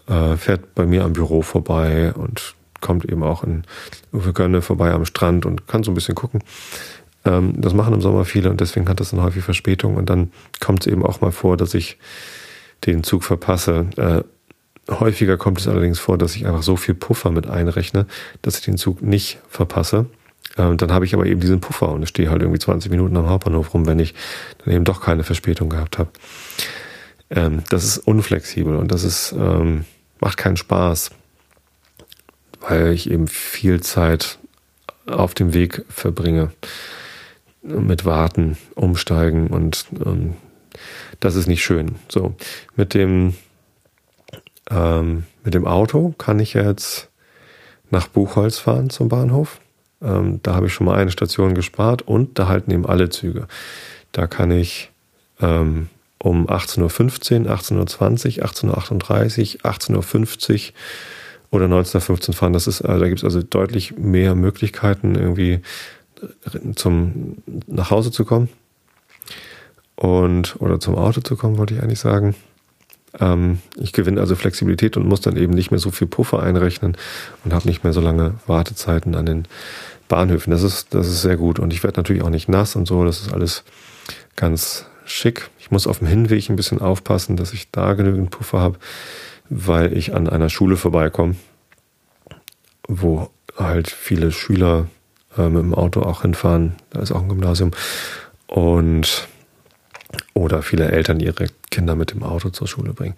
äh, fährt bei mir am Büro vorbei und kommt eben auch in Uwe Gönne vorbei am Strand und kann so ein bisschen gucken. Ähm, das machen im Sommer viele und deswegen hat das dann häufig Verspätung und dann kommt es eben auch mal vor, dass ich den Zug verpasse. Äh, häufiger kommt es allerdings vor, dass ich einfach so viel Puffer mit einrechne, dass ich den Zug nicht verpasse. Äh, dann habe ich aber eben diesen Puffer und ich stehe halt irgendwie zwanzig Minuten am Hauptbahnhof rum, wenn ich dann eben doch keine Verspätung gehabt habe. Ähm, das ist unflexibel und das ist ähm, macht keinen Spaß, weil ich eben viel Zeit auf dem Weg verbringe mit Warten, Umsteigen und ähm, das ist nicht schön. So, mit dem ähm, mit dem Auto kann ich jetzt nach Buchholz fahren zum Bahnhof. Ähm, da habe ich schon mal eine Station gespart und da halten eben alle Züge. Da kann ich ähm, um achtzehn Uhr fünfzehn, achtzehn Uhr zwanzig, achtzehn Uhr achtunddreißig, achtzehn Uhr fünfzig oder neunzehn Uhr fünfzehn fahren. Das ist, also da gibt es also deutlich mehr Möglichkeiten, irgendwie zum nach Hause zu kommen und oder zum Auto zu kommen, wollte ich eigentlich sagen. Ähm, ich gewinne also Flexibilität und muss dann eben nicht mehr so viel Puffer einrechnen und habe nicht mehr so lange Wartezeiten an den Bahnhöfen. Das ist, das ist sehr gut und ich werde natürlich auch nicht nass und so. Das ist alles ganz schick. Ich muss auf dem Hinweg ein bisschen aufpassen, dass ich da genügend Puffer habe, weil ich an einer Schule vorbeikomme, wo halt viele Schüler äh, mit dem Auto auch hinfahren. Da ist auch ein Gymnasium. Und oder viele Eltern ihre Kinder mit dem Auto zur Schule bringen.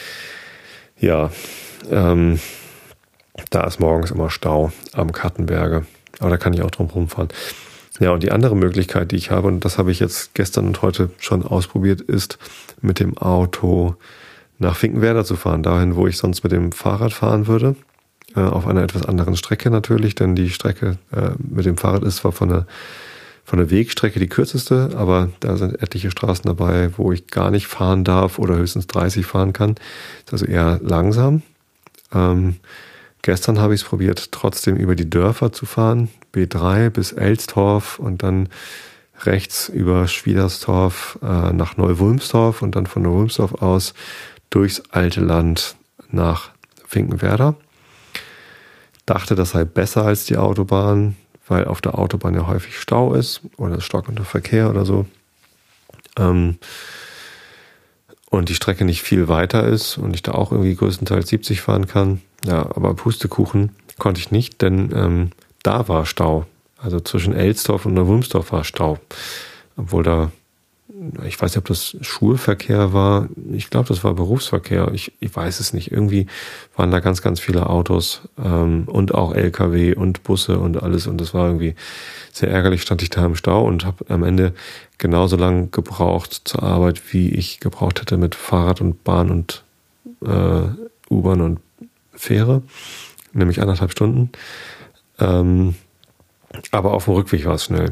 Ja, ähm, da ist morgens immer Stau am Kattenberge. Aber da kann ich auch drum rumfahren. Ja, und die andere Möglichkeit, die ich habe, und das habe ich jetzt gestern und heute schon ausprobiert, ist mit dem Auto nach Finkenwerder zu fahren. Dahin, wo ich sonst mit dem Fahrrad fahren würde. Äh, auf einer etwas anderen Strecke natürlich, denn die Strecke äh, mit dem Fahrrad ist zwar von der, von der Wegstrecke die kürzeste, aber da sind etliche Straßen dabei, wo ich gar nicht fahren darf oder höchstens dreißig fahren kann. Ist also eher langsam. Ähm, gestern habe ich es probiert, trotzdem über die Dörfer zu fahren. B drei bis Elstorf und dann rechts über Schwiedersdorf äh, nach Neu-Wulmstorf und dann von Neu-Wulmstorf aus durchs alte Land nach Finkenwerder. Dachte, das sei besser als die Autobahn, weil auf der Autobahn ja häufig Stau ist oder stockender Verkehr oder so. Ähm, und die Strecke nicht viel weiter ist und ich da auch irgendwie größtenteils siebzig fahren kann. Ja, aber Pustekuchen konnte ich nicht, denn ähm, da war Stau. Also zwischen Elstorf und Neu-Wulmstorf war Stau. Obwohl da, ich weiß nicht, ob das Schulverkehr war. Ich glaube, das war Berufsverkehr. Ich, ich weiß es nicht. Irgendwie waren da ganz, ganz viele Autos ähm, und auch L K W und Busse und alles. Und das war irgendwie sehr ärgerlich. Stand ich da im Stau und habe am Ende genauso lang gebraucht zur Arbeit, wie ich gebraucht hätte mit Fahrrad und Bahn und äh, U-Bahn und Fähre. Nämlich anderthalb Stunden. Ähm, aber auf dem Rückweg war es schnell.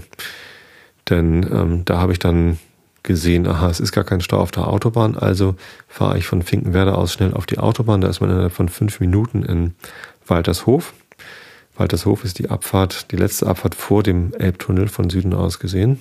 Denn ähm, da habe ich dann gesehen, aha, es ist gar kein Stau auf der Autobahn, also fahre ich von Finkenwerder aus schnell auf die Autobahn. Da ist man innerhalb von fünf Minuten in Waltershof. Waltershof ist die Abfahrt, die letzte Abfahrt vor dem Elbtunnel von Süden aus gesehen.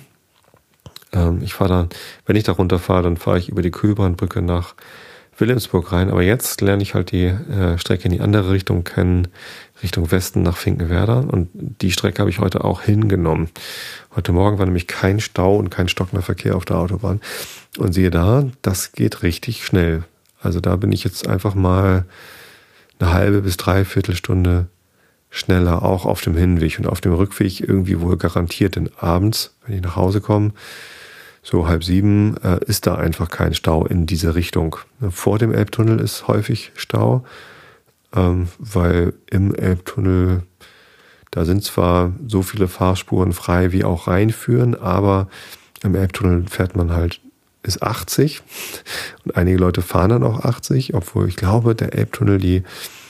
Ähm, ich fahre dann, wenn ich da runterfahre, dann fahre ich über die Kühlbahnbrücke nach Wilhelmsburg rein. Aber jetzt lerne ich halt die äh, Strecke in die andere Richtung kennen, Richtung Westen nach Finkenwerder. Und die Strecke habe ich heute auch hingenommen. Heute Morgen war nämlich kein Stau und kein stockender Verkehr auf der Autobahn. Und siehe da, das geht richtig schnell. Also da bin ich jetzt einfach mal eine halbe bis dreiviertel Stunde schneller, auch auf dem Hinweg. Und auf dem Rückweg irgendwie wohl garantiert, denn abends, wenn ich nach Hause komme, so halb sieben, äh, ist da einfach kein Stau in diese Richtung. Vor dem Elbtunnel ist häufig Stau, ähm, weil im Elbtunnel, da sind zwar so viele Fahrspuren frei, wie auch reinführen, aber im Elbtunnel fährt man halt, ist achtzig und einige Leute fahren dann auch achtzig, obwohl ich glaube, der Elbtunnel die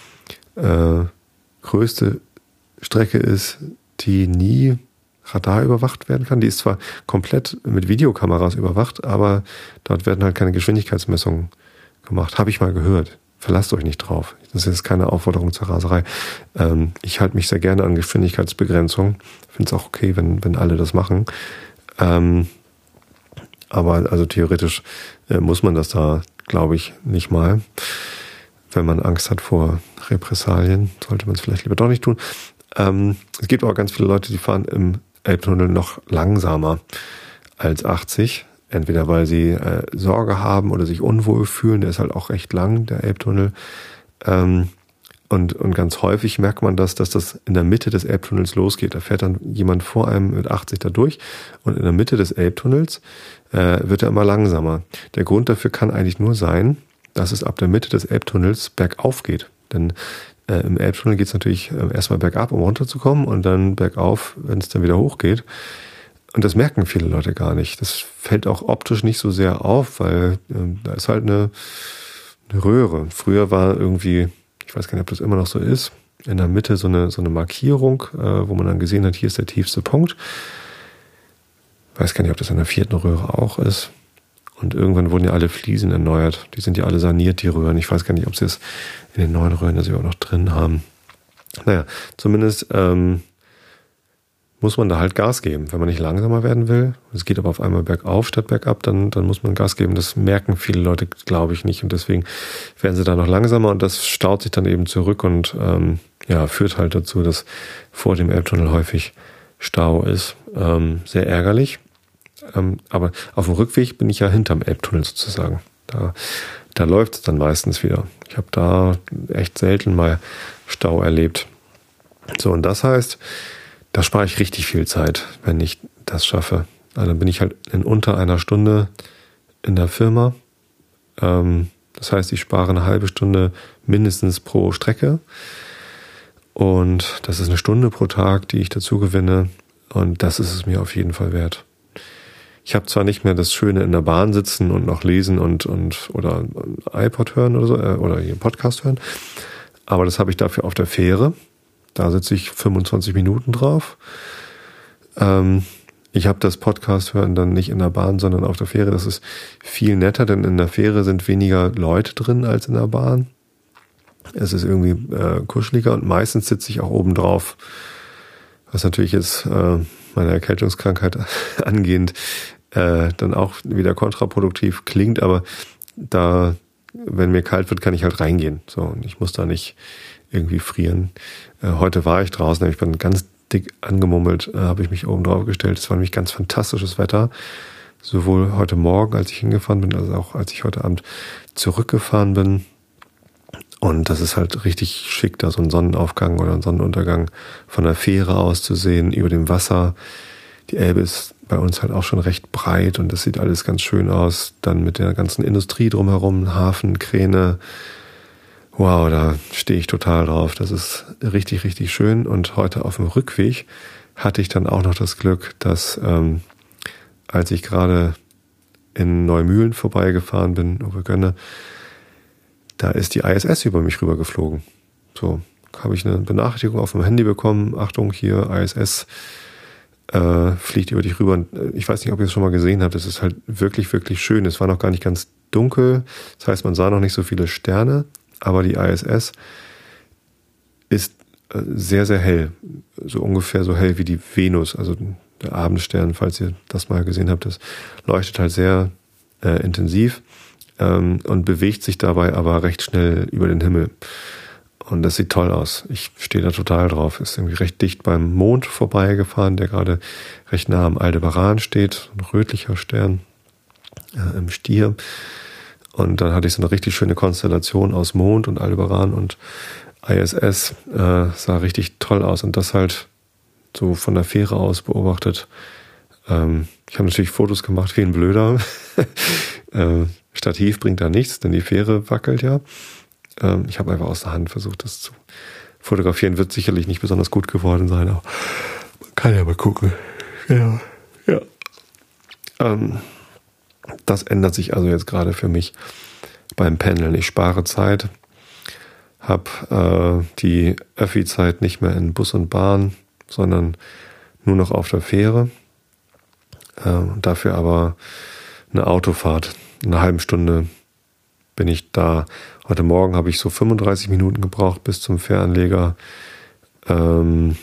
äh, größte Strecke ist, die nie Radar überwacht werden kann. Die ist zwar komplett mit Videokameras überwacht, aber dort werden halt keine Geschwindigkeitsmessungen gemacht. Habe ich mal gehört. Verlasst euch nicht drauf. Das ist jetzt keine Aufforderung zur Raserei. Ähm, ich halte mich sehr gerne an Geschwindigkeitsbegrenzung. Finde es auch okay, wenn, wenn alle das machen. Ähm, aber also theoretisch äh, muss man das da, glaube ich, nicht mal. wenn man Angst hat vor Repressalien, sollte man es vielleicht lieber doch nicht tun. Ähm, es gibt auch ganz viele Leute, die fahren im Elbtunnel noch langsamer als achtzig. Entweder weil sie äh, Sorge haben oder sich unwohl fühlen. Der ist halt auch recht lang, der Elbtunnel. Ähm, und, und ganz häufig merkt man das, dass das in der Mitte des Elbtunnels losgeht. Da fährt dann jemand vor einem mit achtzig da durch und in der Mitte des Elbtunnels äh, wird er immer langsamer. Der Grund dafür kann eigentlich nur sein, dass es ab der Mitte des Elbtunnels bergauf geht. Denn äh, im Elbtunnel geht es natürlich äh, erstmal bergab, um runterzukommen und dann bergauf, wenn es dann wieder hochgeht. Und das merken viele Leute gar nicht. Das fällt auch optisch nicht so sehr auf, weil äh, da ist halt eine, eine Röhre. Früher war irgendwie, ich weiß gar nicht, ob das immer noch so ist, in der Mitte so eine, so eine Markierung, äh, wo man dann gesehen hat, hier ist der tiefste Punkt. Ich weiß gar nicht, ob das in der vierten Röhre auch ist. Und irgendwann wurden ja alle Fliesen erneuert. Die sind ja alle saniert, die Röhren. Ich weiß gar nicht, ob sie es in den neuen Röhren das auch noch drin haben. Naja, zumindest ähm, muss man da halt Gas geben. Wenn man nicht langsamer werden will, es geht aber auf einmal bergauf statt bergab, dann, dann muss man Gas geben. Das merken viele Leute, glaube ich, nicht. Und deswegen werden sie da noch langsamer und das staut sich dann eben zurück und ähm, ja, führt halt dazu, dass vor dem Elbtunnel häufig Stau ist. Ähm, sehr ärgerlich. Ähm, aber auf dem Rückweg bin ich ja hinterm Elbtunnel sozusagen. Da, da läuft es dann meistens wieder. Ich habe da echt selten mal Stau erlebt. So, und das heißt, da spare ich richtig viel Zeit, wenn ich das schaffe. Also dann bin ich halt in unter einer Stunde in der Firma. Ähm, das heißt, ich spare eine halbe Stunde mindestens pro Strecke. Und das ist eine Stunde pro Tag, die ich dazu gewinne. Und das ist es mir auf jeden Fall wert. Ich habe zwar nicht mehr das Schöne in der Bahn sitzen und noch lesen und, und oder iPod hören oder so, äh, oder hier einen Podcast hören, aber das habe ich dafür auf der Fähre. Da sitze ich fünfundzwanzig Minuten drauf. Ähm, ich habe das Podcast hören dann nicht in der Bahn, sondern auf der Fähre. Das ist viel netter, denn in der Fähre sind weniger Leute drin als in der Bahn. Es ist irgendwie äh, kuscheliger und meistens sitze ich auch oben drauf. Was natürlich jetzt äh, meine Erkältungskrankheit angehend äh, dann auch wieder kontraproduktiv klingt, aber da, wenn mir kalt wird, kann ich halt reingehen. So, und ich muss da nicht irgendwie frieren. Äh, heute war ich draußen, ich bin ganz dick angemummelt, äh, habe ich mich oben drauf gestellt. Es war nämlich ganz fantastisches Wetter. Sowohl heute Morgen, als ich hingefahren bin, als auch als ich heute Abend zurückgefahren bin. Und das ist halt richtig schick, da so einen Sonnenaufgang oder einen Sonnenuntergang von der Fähre aus zu sehen, über dem Wasser. Die Elbe ist bei uns halt auch schon recht breit und das sieht alles ganz schön aus. Dann mit der ganzen Industrie drumherum, Hafen, Kräne. Wow, da stehe ich total drauf. Das ist richtig, richtig schön. Und heute auf dem Rückweg hatte ich dann auch noch das Glück, dass ähm, als ich gerade in Neumühlen vorbeigefahren bin, Obergönne, da ist die I S S über mich rübergeflogen. So, habe ich eine Benachrichtigung auf dem Handy bekommen. Achtung, hier I S S äh, fliegt über dich rüber. Ich weiß nicht, ob ihr es schon mal gesehen habt. Es ist halt wirklich, wirklich schön. Es war noch gar nicht ganz dunkel. Das heißt, man sah noch nicht so viele Sterne. Aber die I S S ist äh, sehr, sehr hell. So ungefähr so hell wie die Venus. Also der Abendstern, falls ihr das mal gesehen habt. Das leuchtet halt sehr äh, intensiv. Und bewegt sich dabei aber recht schnell über den Himmel. Und das sieht toll aus. Ich stehe da total drauf. Ist irgendwie recht dicht beim Mond vorbeigefahren, der gerade recht nah am Aldebaran steht. Ein rötlicher Stern äh, im Stier. Und dann hatte ich so eine richtig schöne Konstellation aus Mond und Aldebaran und I S S. Äh, sah richtig toll aus. Und das halt so von der Fähre aus beobachtet. Ähm, ich habe natürlich Fotos gemacht wie ein Blöder. äh, Stativ bringt da nichts, denn die Fähre wackelt ja. Ähm, ich habe einfach aus der Hand versucht, das zu fotografieren. Wird sicherlich nicht besonders gut geworden sein, aber man kann ja mal gucken. Ja, ja. Ähm, das ändert sich also jetzt gerade für mich beim Pendeln. Ich spare Zeit, habe äh, die Öffi-Zeit nicht mehr in Bus und Bahn, sondern nur noch auf der Fähre. Äh, dafür aber eine Autofahrt. In einer halben Stunde bin ich da. Heute Morgen habe ich so fünfunddreißig Minuten gebraucht bis zum Fähranleger. Ähm,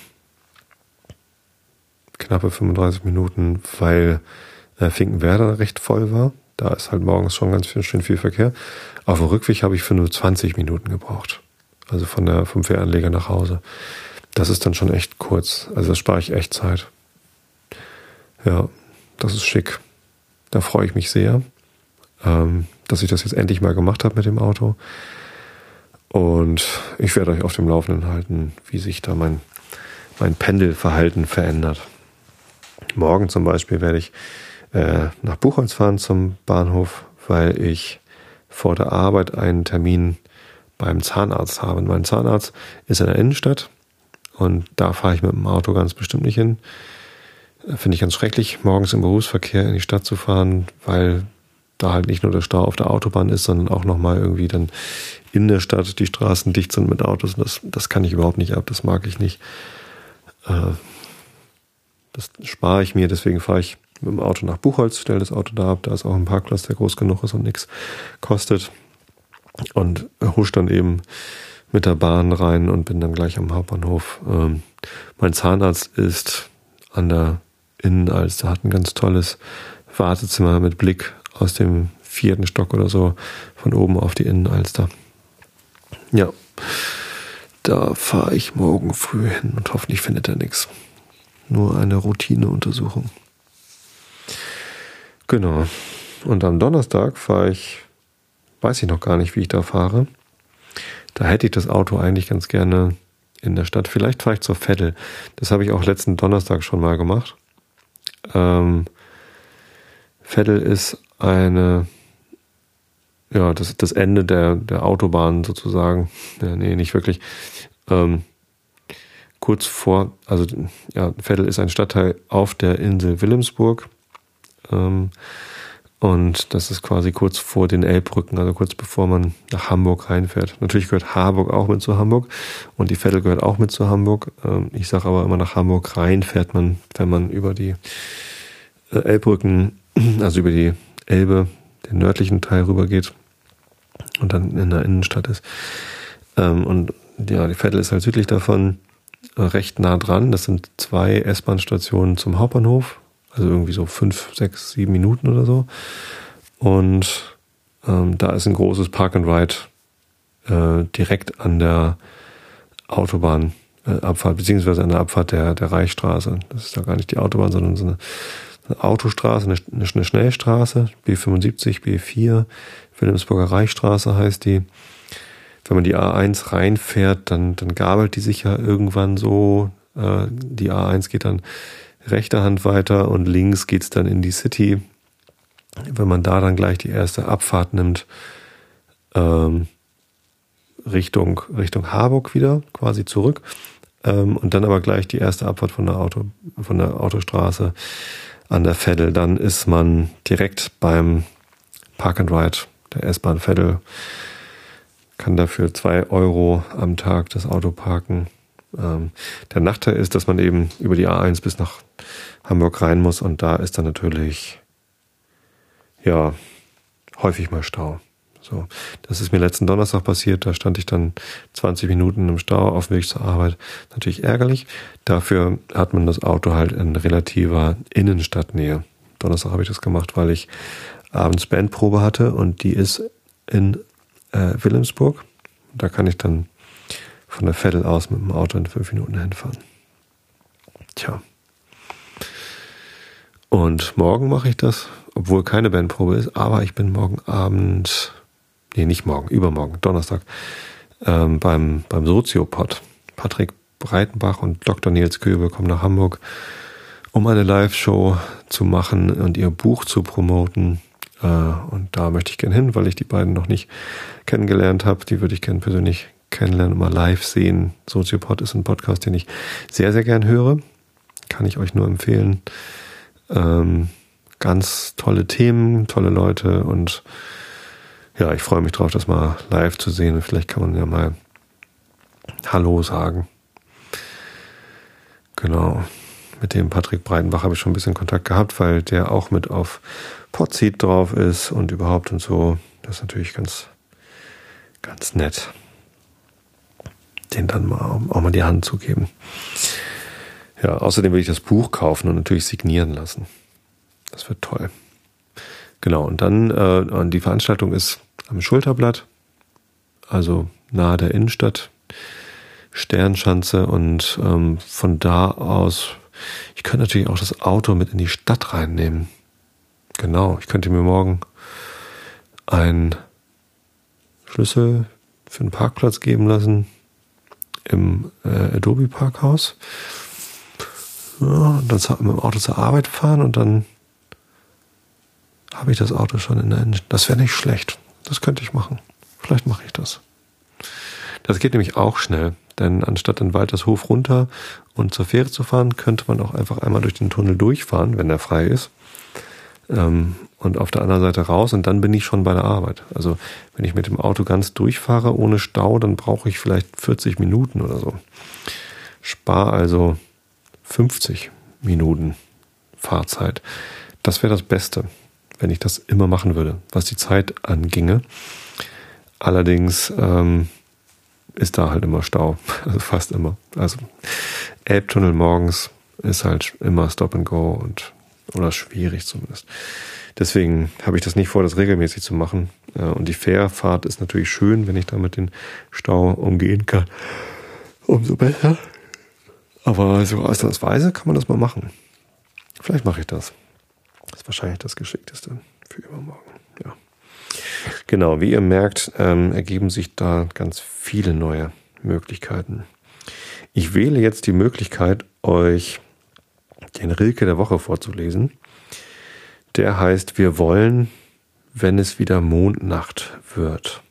knappe fünfunddreißig Minuten, weil äh, Finkenwerder recht voll war. Da ist halt morgens schon ganz viel, schön viel Verkehr. Auf dem Rückweg habe ich für nur zwanzig Minuten gebraucht. Also von der, vom Fähranleger nach Hause. Das ist dann schon echt kurz. Also da spare ich echt Zeit. Ja, das ist schick. Da freue ich mich sehr, ähm, dass ich das jetzt endlich mal gemacht habe mit dem Auto. Und ich werde euch auf dem Laufenden halten, wie sich da mein, mein Pendelverhalten verändert. Morgen zum Beispiel werde ich äh, nach Buchholz fahren zum Bahnhof, weil ich vor der Arbeit einen Termin beim Zahnarzt habe. Mein Zahnarzt ist in der Innenstadt und da fahre ich mit dem Auto ganz bestimmt nicht hin. Finde ich ganz schrecklich, morgens im Berufsverkehr in die Stadt zu fahren, weil da halt nicht nur der Stau auf der Autobahn ist, sondern auch nochmal irgendwie dann in der Stadt die Straßen dicht sind mit Autos. Das, das kann ich überhaupt nicht ab, das mag ich nicht. Äh, das spare ich mir, deswegen fahre ich mit dem Auto nach Buchholz, stelle das Auto da ab, da ist auch ein Parkplatz, der groß genug ist und nichts kostet. Und husch dann eben mit der Bahn rein und bin dann gleich am Hauptbahnhof. Ähm, mein Zahnarzt ist an der Innenalster, hat ein ganz tolles Wartezimmer mit Blick aus dem vierten Stock oder so von oben auf die Innenalster. Ja, da fahre ich morgen früh hin und hoffentlich findet er nichts. Nur eine Routineuntersuchung. Genau. Und am Donnerstag fahre ich, weiß ich noch gar nicht, wie ich da fahre. Da hätte ich das Auto eigentlich ganz gerne in der Stadt. Vielleicht fahre ich zur Veddel. Das habe ich auch letzten Donnerstag schon mal gemacht. Ähm, Veddel ist eine, ja, das, das Ende der, der Autobahn sozusagen. Ja, nee, nicht wirklich. Ähm, kurz vor, also ja, Veddel ist ein Stadtteil auf der Insel Wilhelmsburg. Ähm, und das ist quasi kurz vor den Elbbrücken, also kurz bevor man nach Hamburg reinfährt. Natürlich gehört Harburg auch mit zu Hamburg und die Veddel gehört auch mit zu Hamburg. Ähm, ich sage aber immer, nach Hamburg rein fährt man, wenn man über die äh, Elbbrücken, also über die Elbe, den nördlichen Teil rüber geht und dann in der Innenstadt ist. Ähm, und ja, die Veddel ist halt südlich davon äh, recht nah dran. Das sind zwei S-Bahn-Stationen zum Hauptbahnhof. Also irgendwie so fünf, sechs, sieben Minuten oder so. Und ähm, da ist ein großes Park and Ride äh, direkt an der Autobahnabfahrt, äh, beziehungsweise an der Abfahrt der, der Reichsstraße. Das ist da gar nicht die Autobahn, sondern so eine, eine Autostraße, eine, eine Schnellstraße, B fünfundsiebzig, B vier, Wilhelmsburger Reichsstraße heißt die. Wenn man die A eins reinfährt, dann, dann gabelt die sich ja irgendwann so. Äh, die A eins geht dann rechter Hand weiter und links geht's dann in die City. Wenn man da dann gleich die erste Abfahrt nimmt, ähm, Richtung, Richtung Harburg wieder, quasi zurück, ähm, und dann aber gleich die erste Abfahrt von der Auto, von der Autostraße an der Veddel, dann ist man direkt beim Park and Ride der S-Bahn Veddel, kann dafür zwei Euro am Tag das Auto parken. Ähm, der Nachteil ist, dass man eben über die A eins bis nach Hamburg rein muss und da ist dann natürlich ja häufig mal Stau. So, das ist mir letzten Donnerstag passiert, da stand ich dann zwanzig Minuten im Stau auf dem Weg zur Arbeit. Natürlich ärgerlich. Dafür hat man das Auto halt in relativer Innenstadtnähe. Donnerstag habe ich das gemacht, weil ich abends Bandprobe hatte und die ist in äh, Wilhelmsburg. Da kann ich dann von der Veddel aus mit dem Auto in fünf Minuten hinfahren. Tja. Und morgen mache ich das, obwohl keine Bandprobe ist, aber ich bin morgen Abend, nee, nicht morgen, übermorgen, Donnerstag, ähm, beim, beim Soziopod. Patrick Breitenbach und Doktor Nils Köbe kommen nach Hamburg, um eine Live-Show zu machen und ihr Buch zu promoten. Äh, und da möchte ich gerne hin, weil ich die beiden noch nicht kennengelernt habe. Die würde ich gerne persönlich kennenlernen, mal live sehen. Soziopod ist ein Podcast, den ich sehr, sehr gern höre. Kann ich euch nur empfehlen. Ähm, ganz tolle Themen, tolle Leute und ja, ich freue mich drauf, das mal live zu sehen. Vielleicht kann man ja mal Hallo sagen. Genau. Mit dem Patrick Breitenbach habe ich schon ein bisschen Kontakt gehabt, weil der auch mit auf Podseed drauf ist und überhaupt und so. Das ist natürlich ganz, ganz nett, den dann mal auch mal die Hand zu geben. Ja, außerdem will ich das Buch kaufen und natürlich signieren lassen. Das wird toll. Genau, und dann, äh, die Veranstaltung ist am Schulterblatt, also nahe der Innenstadt, Sternschanze, und ähm, von da aus, ich könnte natürlich auch das Auto mit in die Stadt reinnehmen. Genau, ich könnte mir morgen einen Schlüssel für einen Parkplatz geben lassen im äh, Adobe Parkhaus. Ja, und dann mit dem Auto zur Arbeit fahren und dann habe ich das Auto schon in der Innenstadt. Das wäre nicht schlecht. Das könnte ich machen. Vielleicht mache ich das. Das geht nämlich auch schnell, denn anstatt in Waltershof runter und zur Fähre zu fahren, könnte man auch einfach einmal durch den Tunnel durchfahren, wenn der frei ist, ähm, und auf der anderen Seite raus, und dann bin ich schon bei der Arbeit. Also wenn ich mit dem Auto ganz durchfahre ohne Stau, dann brauche ich vielleicht vierzig Minuten oder so. Spar also fünfzig Minuten Fahrzeit. Das wäre das Beste, wenn ich das immer machen würde, was die Zeit anginge. Allerdings ähm, ist da halt immer Stau, also fast immer. Also Elbtunnel morgens ist halt immer Stop and Go und oder schwierig zumindest. Deswegen habe ich das nicht vor, das regelmäßig zu machen. Und die Fährfahrt ist natürlich schön, wenn ich damit den Stau umgehen kann. Umso besser. Aber so ausnahmsweise kann man das mal machen. Vielleicht mache ich das. Das ist wahrscheinlich das Geschickteste für übermorgen. Ja. Genau, wie ihr merkt, ähm, ergeben sich da ganz viele neue Möglichkeiten. Ich wähle jetzt die Möglichkeit, euch den Rilke der Woche vorzulesen. Der heißt: Wir wollen, wenn es wieder Mondnacht wird.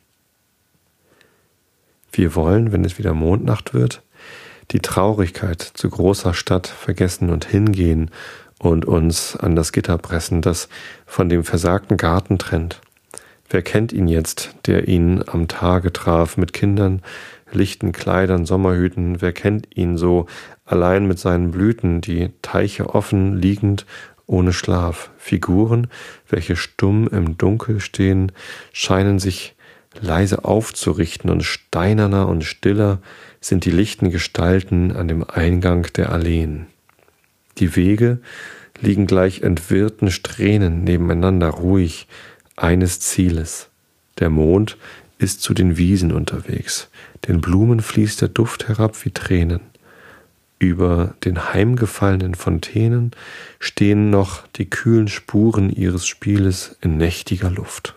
Wir wollen, wenn es wieder Mondnacht wird, die Traurigkeit zu großer Stadt vergessen und hingehen und uns an das Gitter pressen, das von dem versagten Garten trennt. Wer kennt ihn jetzt, der ihn am Tage traf, mit Kindern, lichten Kleidern, Sommerhüten? Wer kennt ihn so, allein mit seinen Blüten, die Teiche offen liegend, ohne Schlaf? Figuren, welche stumm im Dunkel stehen, scheinen sich leise aufzurichten, und steinerner und stiller sind die lichten Gestalten an dem Eingang der Alleen. Die Wege liegen gleich entwirrten Strähnen nebeneinander ruhig, eines Zieles. Der Mond ist zu den Wiesen unterwegs, den Blumen fließt der Duft herab wie Tränen. Über den heimgefallenen Fontänen stehen noch die kühlen Spuren ihres Spieles in nächtiger Luft.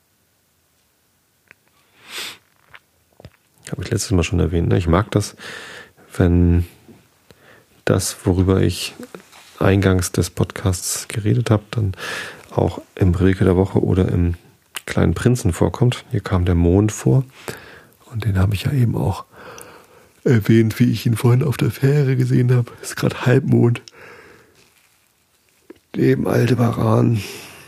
Habe ich letztes Mal schon erwähnt. Ne? Ich mag das, wenn das, worüber ich eingangs des Podcasts geredet habe, dann auch im Rilke der Woche oder im Kleinen Prinzen vorkommt. Hier kam der Mond vor und den habe ich ja eben auch erwähnt, wie ich ihn vorhin auf der Fähre gesehen habe. Es ist gerade Halbmond. Neben Aldebaran.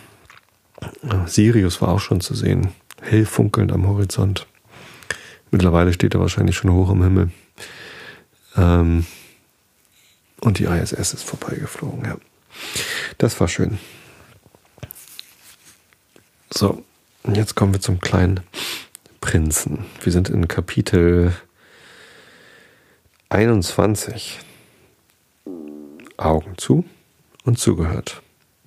Sirius war auch schon zu sehen, hell funkelnd am Horizont. Mittlerweile steht er wahrscheinlich schon hoch im Himmel. Ähm, und die I S S ist vorbeigeflogen, ja. Das war schön. So, und jetzt kommen wir zum Kleinen Prinzen. Wir sind in Kapitel einundzwanzig. Augen zu und zugehört.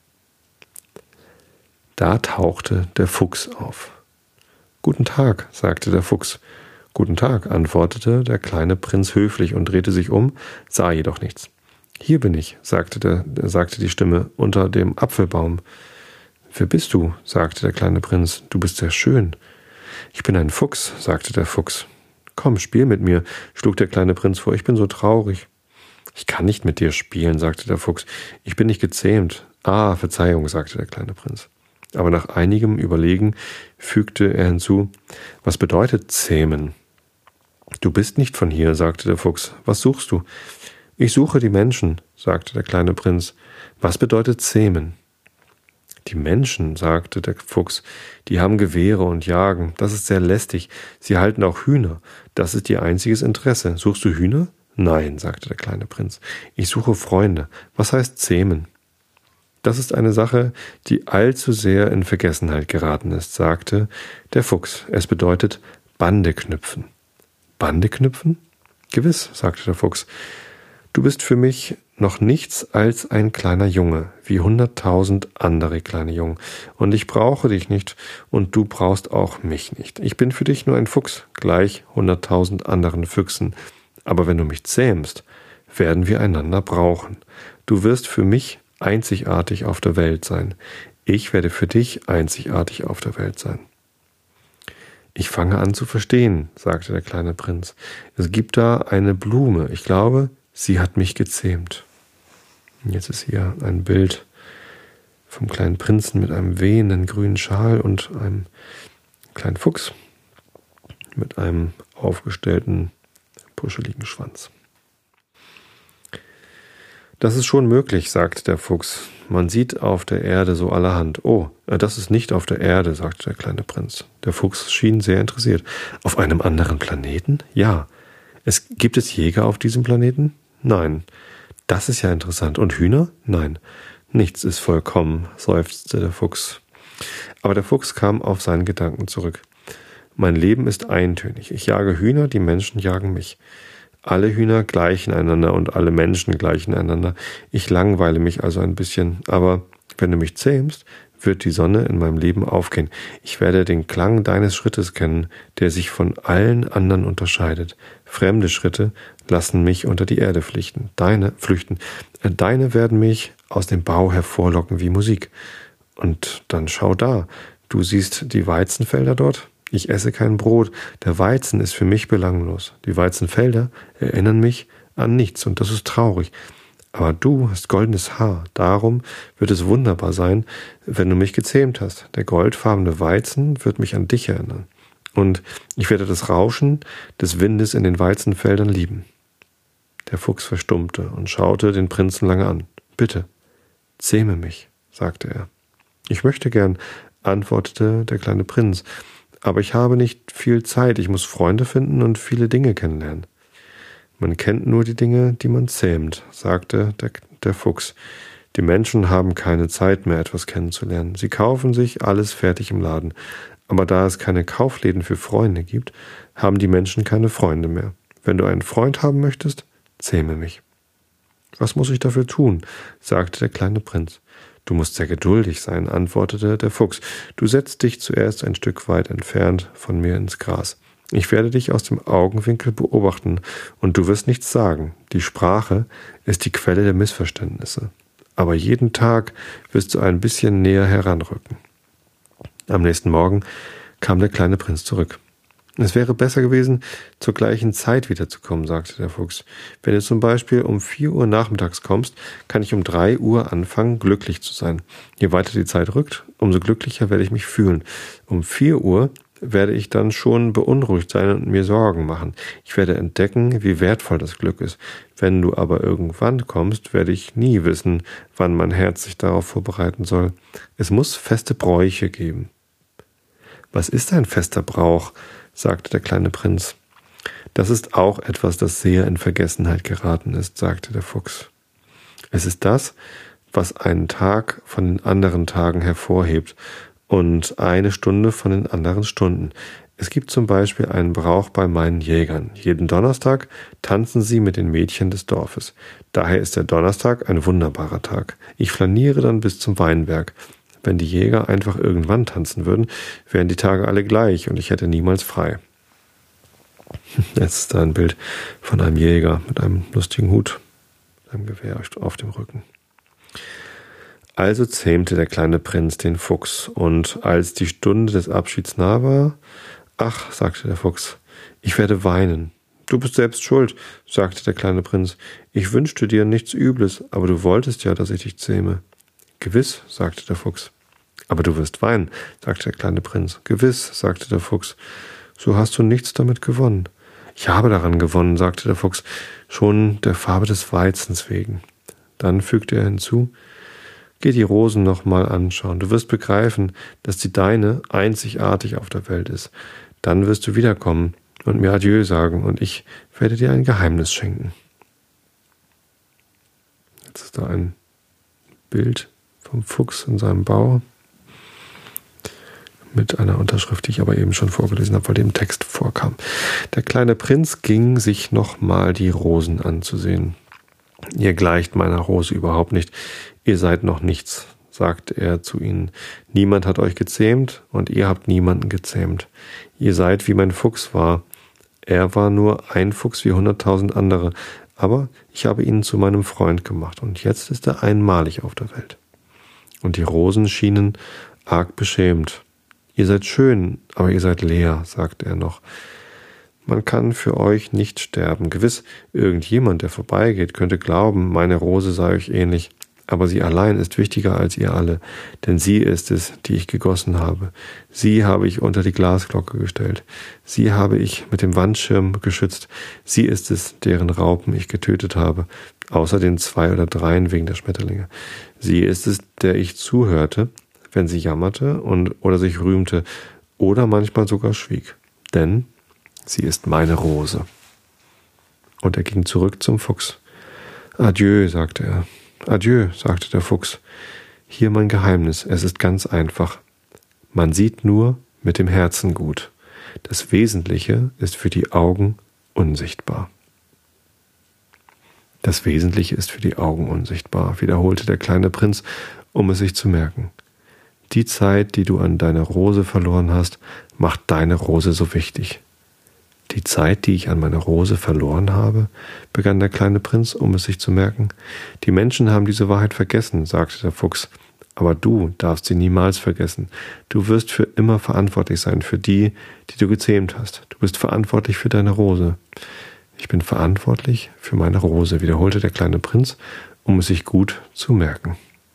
Da tauchte der Fuchs auf. »Guten Tag«, sagte der Fuchs. »Guten Tag«, antwortete der kleine Prinz höflich und drehte sich um, sah jedoch nichts. »Hier bin ich«, sagte, der, sagte die Stimme, »unter dem Apfelbaum.« »Wer bist du?«, sagte der kleine Prinz. »Du bist sehr schön.« »Ich bin ein Fuchs«, sagte der Fuchs. »Komm, spiel mit mir«, schlug der kleine Prinz vor. »Ich bin so traurig.« »Ich kann nicht mit dir spielen«, sagte der Fuchs. »Ich bin nicht gezähmt.« »Ah, Verzeihung«, sagte der kleine Prinz. Aber nach einigem Überlegen fügte er hinzu: »Was bedeutet zähmen?« »Du bist nicht von hier«, sagte der Fuchs. »Was suchst du?« »Ich suche die Menschen«, sagte der kleine Prinz. »Was bedeutet zähmen?« »Die Menschen«, sagte der Fuchs, »die haben Gewehre und jagen. Das ist sehr lästig. Sie halten auch Hühner. Das ist ihr einziges Interesse. Suchst du Hühner?« »Nein«, sagte der kleine Prinz. »Ich suche Freunde. Was heißt zähmen?« »Das ist eine Sache, die allzu sehr in Vergessenheit geraten ist«, sagte der Fuchs. »Es bedeutet Bande knüpfen.« »Bande knüpfen?« »Gewiss«, sagte der Fuchs. »Du bist für mich noch nichts als ein kleiner Junge, wie hunderttausend andere kleine Jungen. Und ich brauche dich nicht und du brauchst auch mich nicht. Ich bin für dich nur ein Fuchs, gleich hunderttausend anderen Füchsen. Aber wenn du mich zähmst, werden wir einander brauchen. Du wirst für mich einzigartig auf der Welt sein. Ich werde für dich einzigartig auf der Welt sein. Ich fange an zu verstehen, sagte der kleine Prinz. Es gibt da eine Blume. Ich glaube, sie hat mich gezähmt. Jetzt ist hier ein Bild vom kleinen Prinzen mit einem wehenden grünen Schal und einem kleinen Fuchs mit einem aufgestellten, puscheligen Schwanz. Das ist schon möglich, sagt der Fuchs. Man sieht auf der Erde so allerhand. Oh, das ist nicht auf der Erde, sagte der kleine Prinz. Der Fuchs schien sehr interessiert. Auf einem anderen Planeten? Ja. Es, gibt es Jäger auf diesem Planeten? Nein. Das ist ja interessant. Und Hühner? Nein. Nichts ist vollkommen, seufzte der Fuchs. Aber der Fuchs kam auf seinen Gedanken zurück. Mein Leben ist eintönig. Ich jage Hühner, die Menschen jagen mich. Alle Hühner gleichen einander und alle Menschen gleichen einander. Ich langweile mich also ein bisschen, aber wenn du mich zähmst, wird die Sonne in meinem Leben aufgehen. Ich werde den Klang deines Schrittes kennen, der sich von allen anderen unterscheidet. Fremde Schritte lassen mich unter die Erde flüchten. Deine flüchten. Deine werden mich aus dem Bau hervorlocken wie Musik. Und dann schau da, du siehst die Weizenfelder dort? Ich esse kein Brot. Der Weizen ist für mich belanglos. Die Weizenfelder erinnern mich an nichts und das ist traurig. Aber du hast goldenes Haar. Darum wird es wunderbar sein, wenn du mich gezähmt hast. Der goldfarbene Weizen wird mich an dich erinnern. Und ich werde das Rauschen des Windes in den Weizenfeldern lieben. Der Fuchs verstummte und schaute den Prinzen lange an. Bitte, zähme mich, sagte er. Ich möchte gern, antwortete der kleine Prinz. Aber ich habe nicht viel Zeit, ich muss Freunde finden und viele Dinge kennenlernen. Man kennt nur die Dinge, die man zähmt, sagte der, der Fuchs. Die Menschen haben keine Zeit mehr, etwas kennenzulernen. Sie kaufen sich alles fertig im Laden. Aber da es keine Kaufläden für Freunde gibt, haben die Menschen keine Freunde mehr. Wenn du einen Freund haben möchtest, zähme mich. Was muss ich dafür tun? Sagte der kleine Prinz. Du musst sehr geduldig sein, antwortete der Fuchs. Du setzt dich zuerst ein Stück weit entfernt von mir ins Gras. Ich werde dich aus dem Augenwinkel beobachten und du wirst nichts sagen. Die Sprache ist die Quelle der Missverständnisse. Aber jeden Tag wirst du ein bisschen näher heranrücken. Am nächsten Morgen kam der kleine Prinz zurück. Es wäre besser gewesen, zur gleichen Zeit wiederzukommen, sagte der Fuchs. Wenn du zum Beispiel um vier Uhr nachmittags kommst, kann ich um drei Uhr anfangen, glücklich zu sein. Je weiter die Zeit rückt, umso glücklicher werde ich mich fühlen. Um vier Uhr werde ich dann schon beunruhigt sein und mir Sorgen machen. Ich werde entdecken, wie wertvoll das Glück ist. Wenn du aber irgendwann kommst, werde ich nie wissen, wann mein Herz sich darauf vorbereiten soll. Es muss feste Bräuche geben. Was ist ein fester Brauch? Sagte der kleine Prinz. Das ist auch etwas, das sehr in Vergessenheit geraten ist, sagte der Fuchs. Es ist das, was einen Tag von den anderen Tagen hervorhebt und eine Stunde von den anderen Stunden. Es gibt zum Beispiel einen Brauch bei meinen Jägern. Jeden Donnerstag tanzen sie mit den Mädchen des Dorfes. Daher ist der Donnerstag ein wunderbarer Tag. Ich flaniere dann bis zum Weinberg. Wenn die Jäger einfach irgendwann tanzen würden, wären die Tage alle gleich und ich hätte niemals frei. Jetzt ist da ein Bild von einem Jäger mit einem lustigen Hut, mit einem Gewehr auf dem Rücken. Also zähmte der kleine Prinz den Fuchs, und als die Stunde des Abschieds nah war, »Ach«, sagte der Fuchs, »ich werde weinen.« »Du bist selbst schuld«, sagte der kleine Prinz. »Ich wünschte dir nichts Übles, aber du wolltest ja, dass ich dich zähme.« »Gewiss«, sagte der Fuchs. »Aber du wirst weinen«, sagte der kleine Prinz. »Gewiss«, sagte der Fuchs. »So hast du nichts damit gewonnen.« »Ich habe daran gewonnen«, sagte der Fuchs, »schon der Farbe des Weizens wegen.« Dann fügte er hinzu, »Geh die Rosen noch mal anschauen. Du wirst begreifen, dass die deine einzigartig auf der Welt ist. Dann wirst du wiederkommen und mir Adieu sagen, und ich werde dir ein Geheimnis schenken.« Jetzt ist da ein Bild vom Fuchs in seinem Bau mit einer Unterschrift, die ich aber eben schon vorgelesen habe, weil die im Text vorkam. Der kleine Prinz ging sich nochmal die Rosen anzusehen. Ihr gleicht meiner Rose überhaupt nicht. Ihr seid noch nichts, sagt er zu ihnen. Niemand hat euch gezähmt und ihr habt niemanden gezähmt. Ihr seid wie mein Fuchs war. Er war nur ein Fuchs wie hunderttausend andere, aber ich habe ihn zu meinem Freund gemacht und jetzt ist er einmalig auf der Welt. Und die Rosen schienen arg beschämt. Ihr seid schön, aber ihr seid leer, sagte er noch. Man kann für euch nicht sterben. Gewiss, irgendjemand, der vorbeigeht, könnte glauben, meine Rose sei euch ähnlich. Aber sie allein ist wichtiger als ihr alle, denn sie ist es, die ich gegossen habe. Sie habe ich unter die Glasglocke gestellt. Sie habe ich mit dem Wandschirm geschützt. Sie ist es, deren Raupen ich getötet habe, außer den zwei oder dreien wegen der Schmetterlinge. Sie ist es, der ich zuhörte, wenn sie jammerte und oder sich rühmte oder manchmal sogar schwieg. Denn sie ist meine Rose. Und er ging zurück zum Fuchs. Adieu, sagte er. Adieu, sagte der Fuchs. Hier mein Geheimnis, es ist ganz einfach. Man sieht nur mit dem Herzen gut. Das Wesentliche ist für die Augen unsichtbar. Das Wesentliche ist für die Augen unsichtbar, wiederholte der kleine Prinz, um es sich zu merken. Die Zeit, die du an deiner Rose verloren hast, macht deine Rose so wichtig. Die Zeit, die ich an meiner Rose verloren habe, begann der kleine Prinz, um es sich zu merken. Die Menschen haben diese Wahrheit vergessen, sagte der Fuchs. Aber du darfst sie niemals vergessen. Du wirst für immer verantwortlich sein für die, die du gezähmt hast. Du bist verantwortlich für deine Rose. Ich bin verantwortlich für meine Rose, wiederholte der kleine Prinz, um es sich gut zu merken.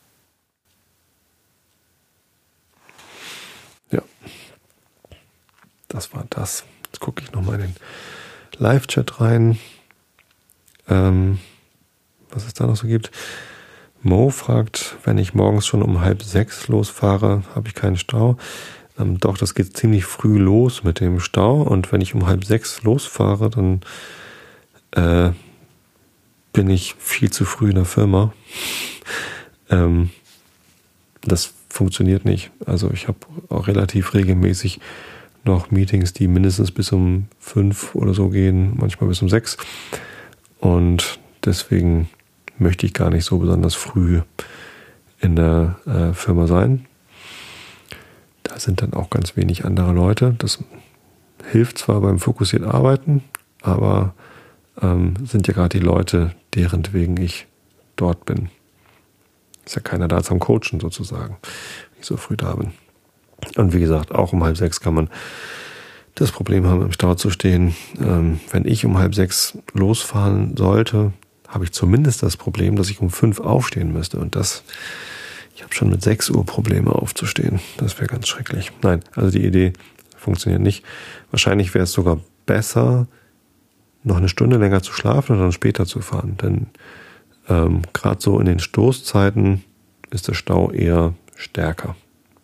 Ja, das war das. Jetzt gucke ich nochmal in den Live-Chat rein, ähm, was es da noch so gibt. Mo fragt, wenn ich morgens schon um halb sechs losfahre, habe ich keinen Stau. Ähm, doch, das geht ziemlich früh los mit dem Stau und wenn ich um halb sechs losfahre, dann äh, bin ich viel zu früh in der Firma. ähm, das funktioniert nicht. Also ich habe auch relativ regelmäßig noch Meetings, die mindestens bis um fünf oder so gehen, manchmal bis um sechs. Und deswegen möchte ich gar nicht so besonders früh in der äh, Firma sein. Da sind dann auch ganz wenig andere Leute. Das hilft zwar beim fokussierten Arbeiten, aber ähm, sind ja gerade die Leute, deren wegen ich dort bin. Ist ja keiner da zum Coachen sozusagen, wenn ich so früh da bin. Und wie gesagt, auch um halb sechs kann man das Problem haben, im Stau zu stehen. Ähm, wenn ich um halb sechs losfahren sollte, habe ich zumindest das Problem, dass ich um fünf aufstehen müsste. Und das, ich habe schon mit sechs Uhr Probleme aufzustehen. Das wäre ganz schrecklich. Nein, also die Idee funktioniert nicht. Wahrscheinlich wäre es sogar besser, noch eine Stunde länger zu schlafen und dann später zu fahren. Denn ähm, gerade so in den Stoßzeiten ist der Stau eher stärker.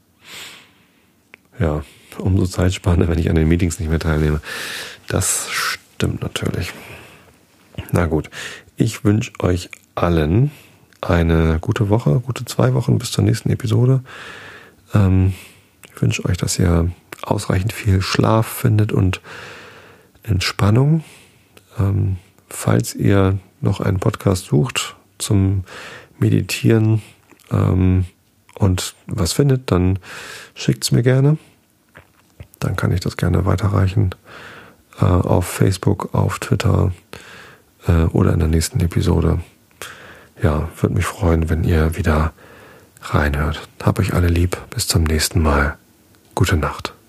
Ja, umso zeitsparender, wenn ich an den Meetings nicht mehr teilnehme. Das stimmt natürlich. Na gut, ich wünsche euch allen eine gute Woche, gute zwei Wochen bis zur nächsten Episode. Ähm, ich wünsche euch, dass ihr ausreichend viel Schlaf findet und Entspannung. Ähm, falls ihr noch einen Podcast sucht zum Meditieren ähm, und was findet, dann schickt es mir gerne. Dann kann ich das gerne weiterreichen äh, auf Facebook, auf Twitter äh, oder in der nächsten Episode. Ja, würde mich freuen, wenn ihr wieder reinhört. Hab euch alle lieb. Bis zum nächsten Mal. Gute Nacht.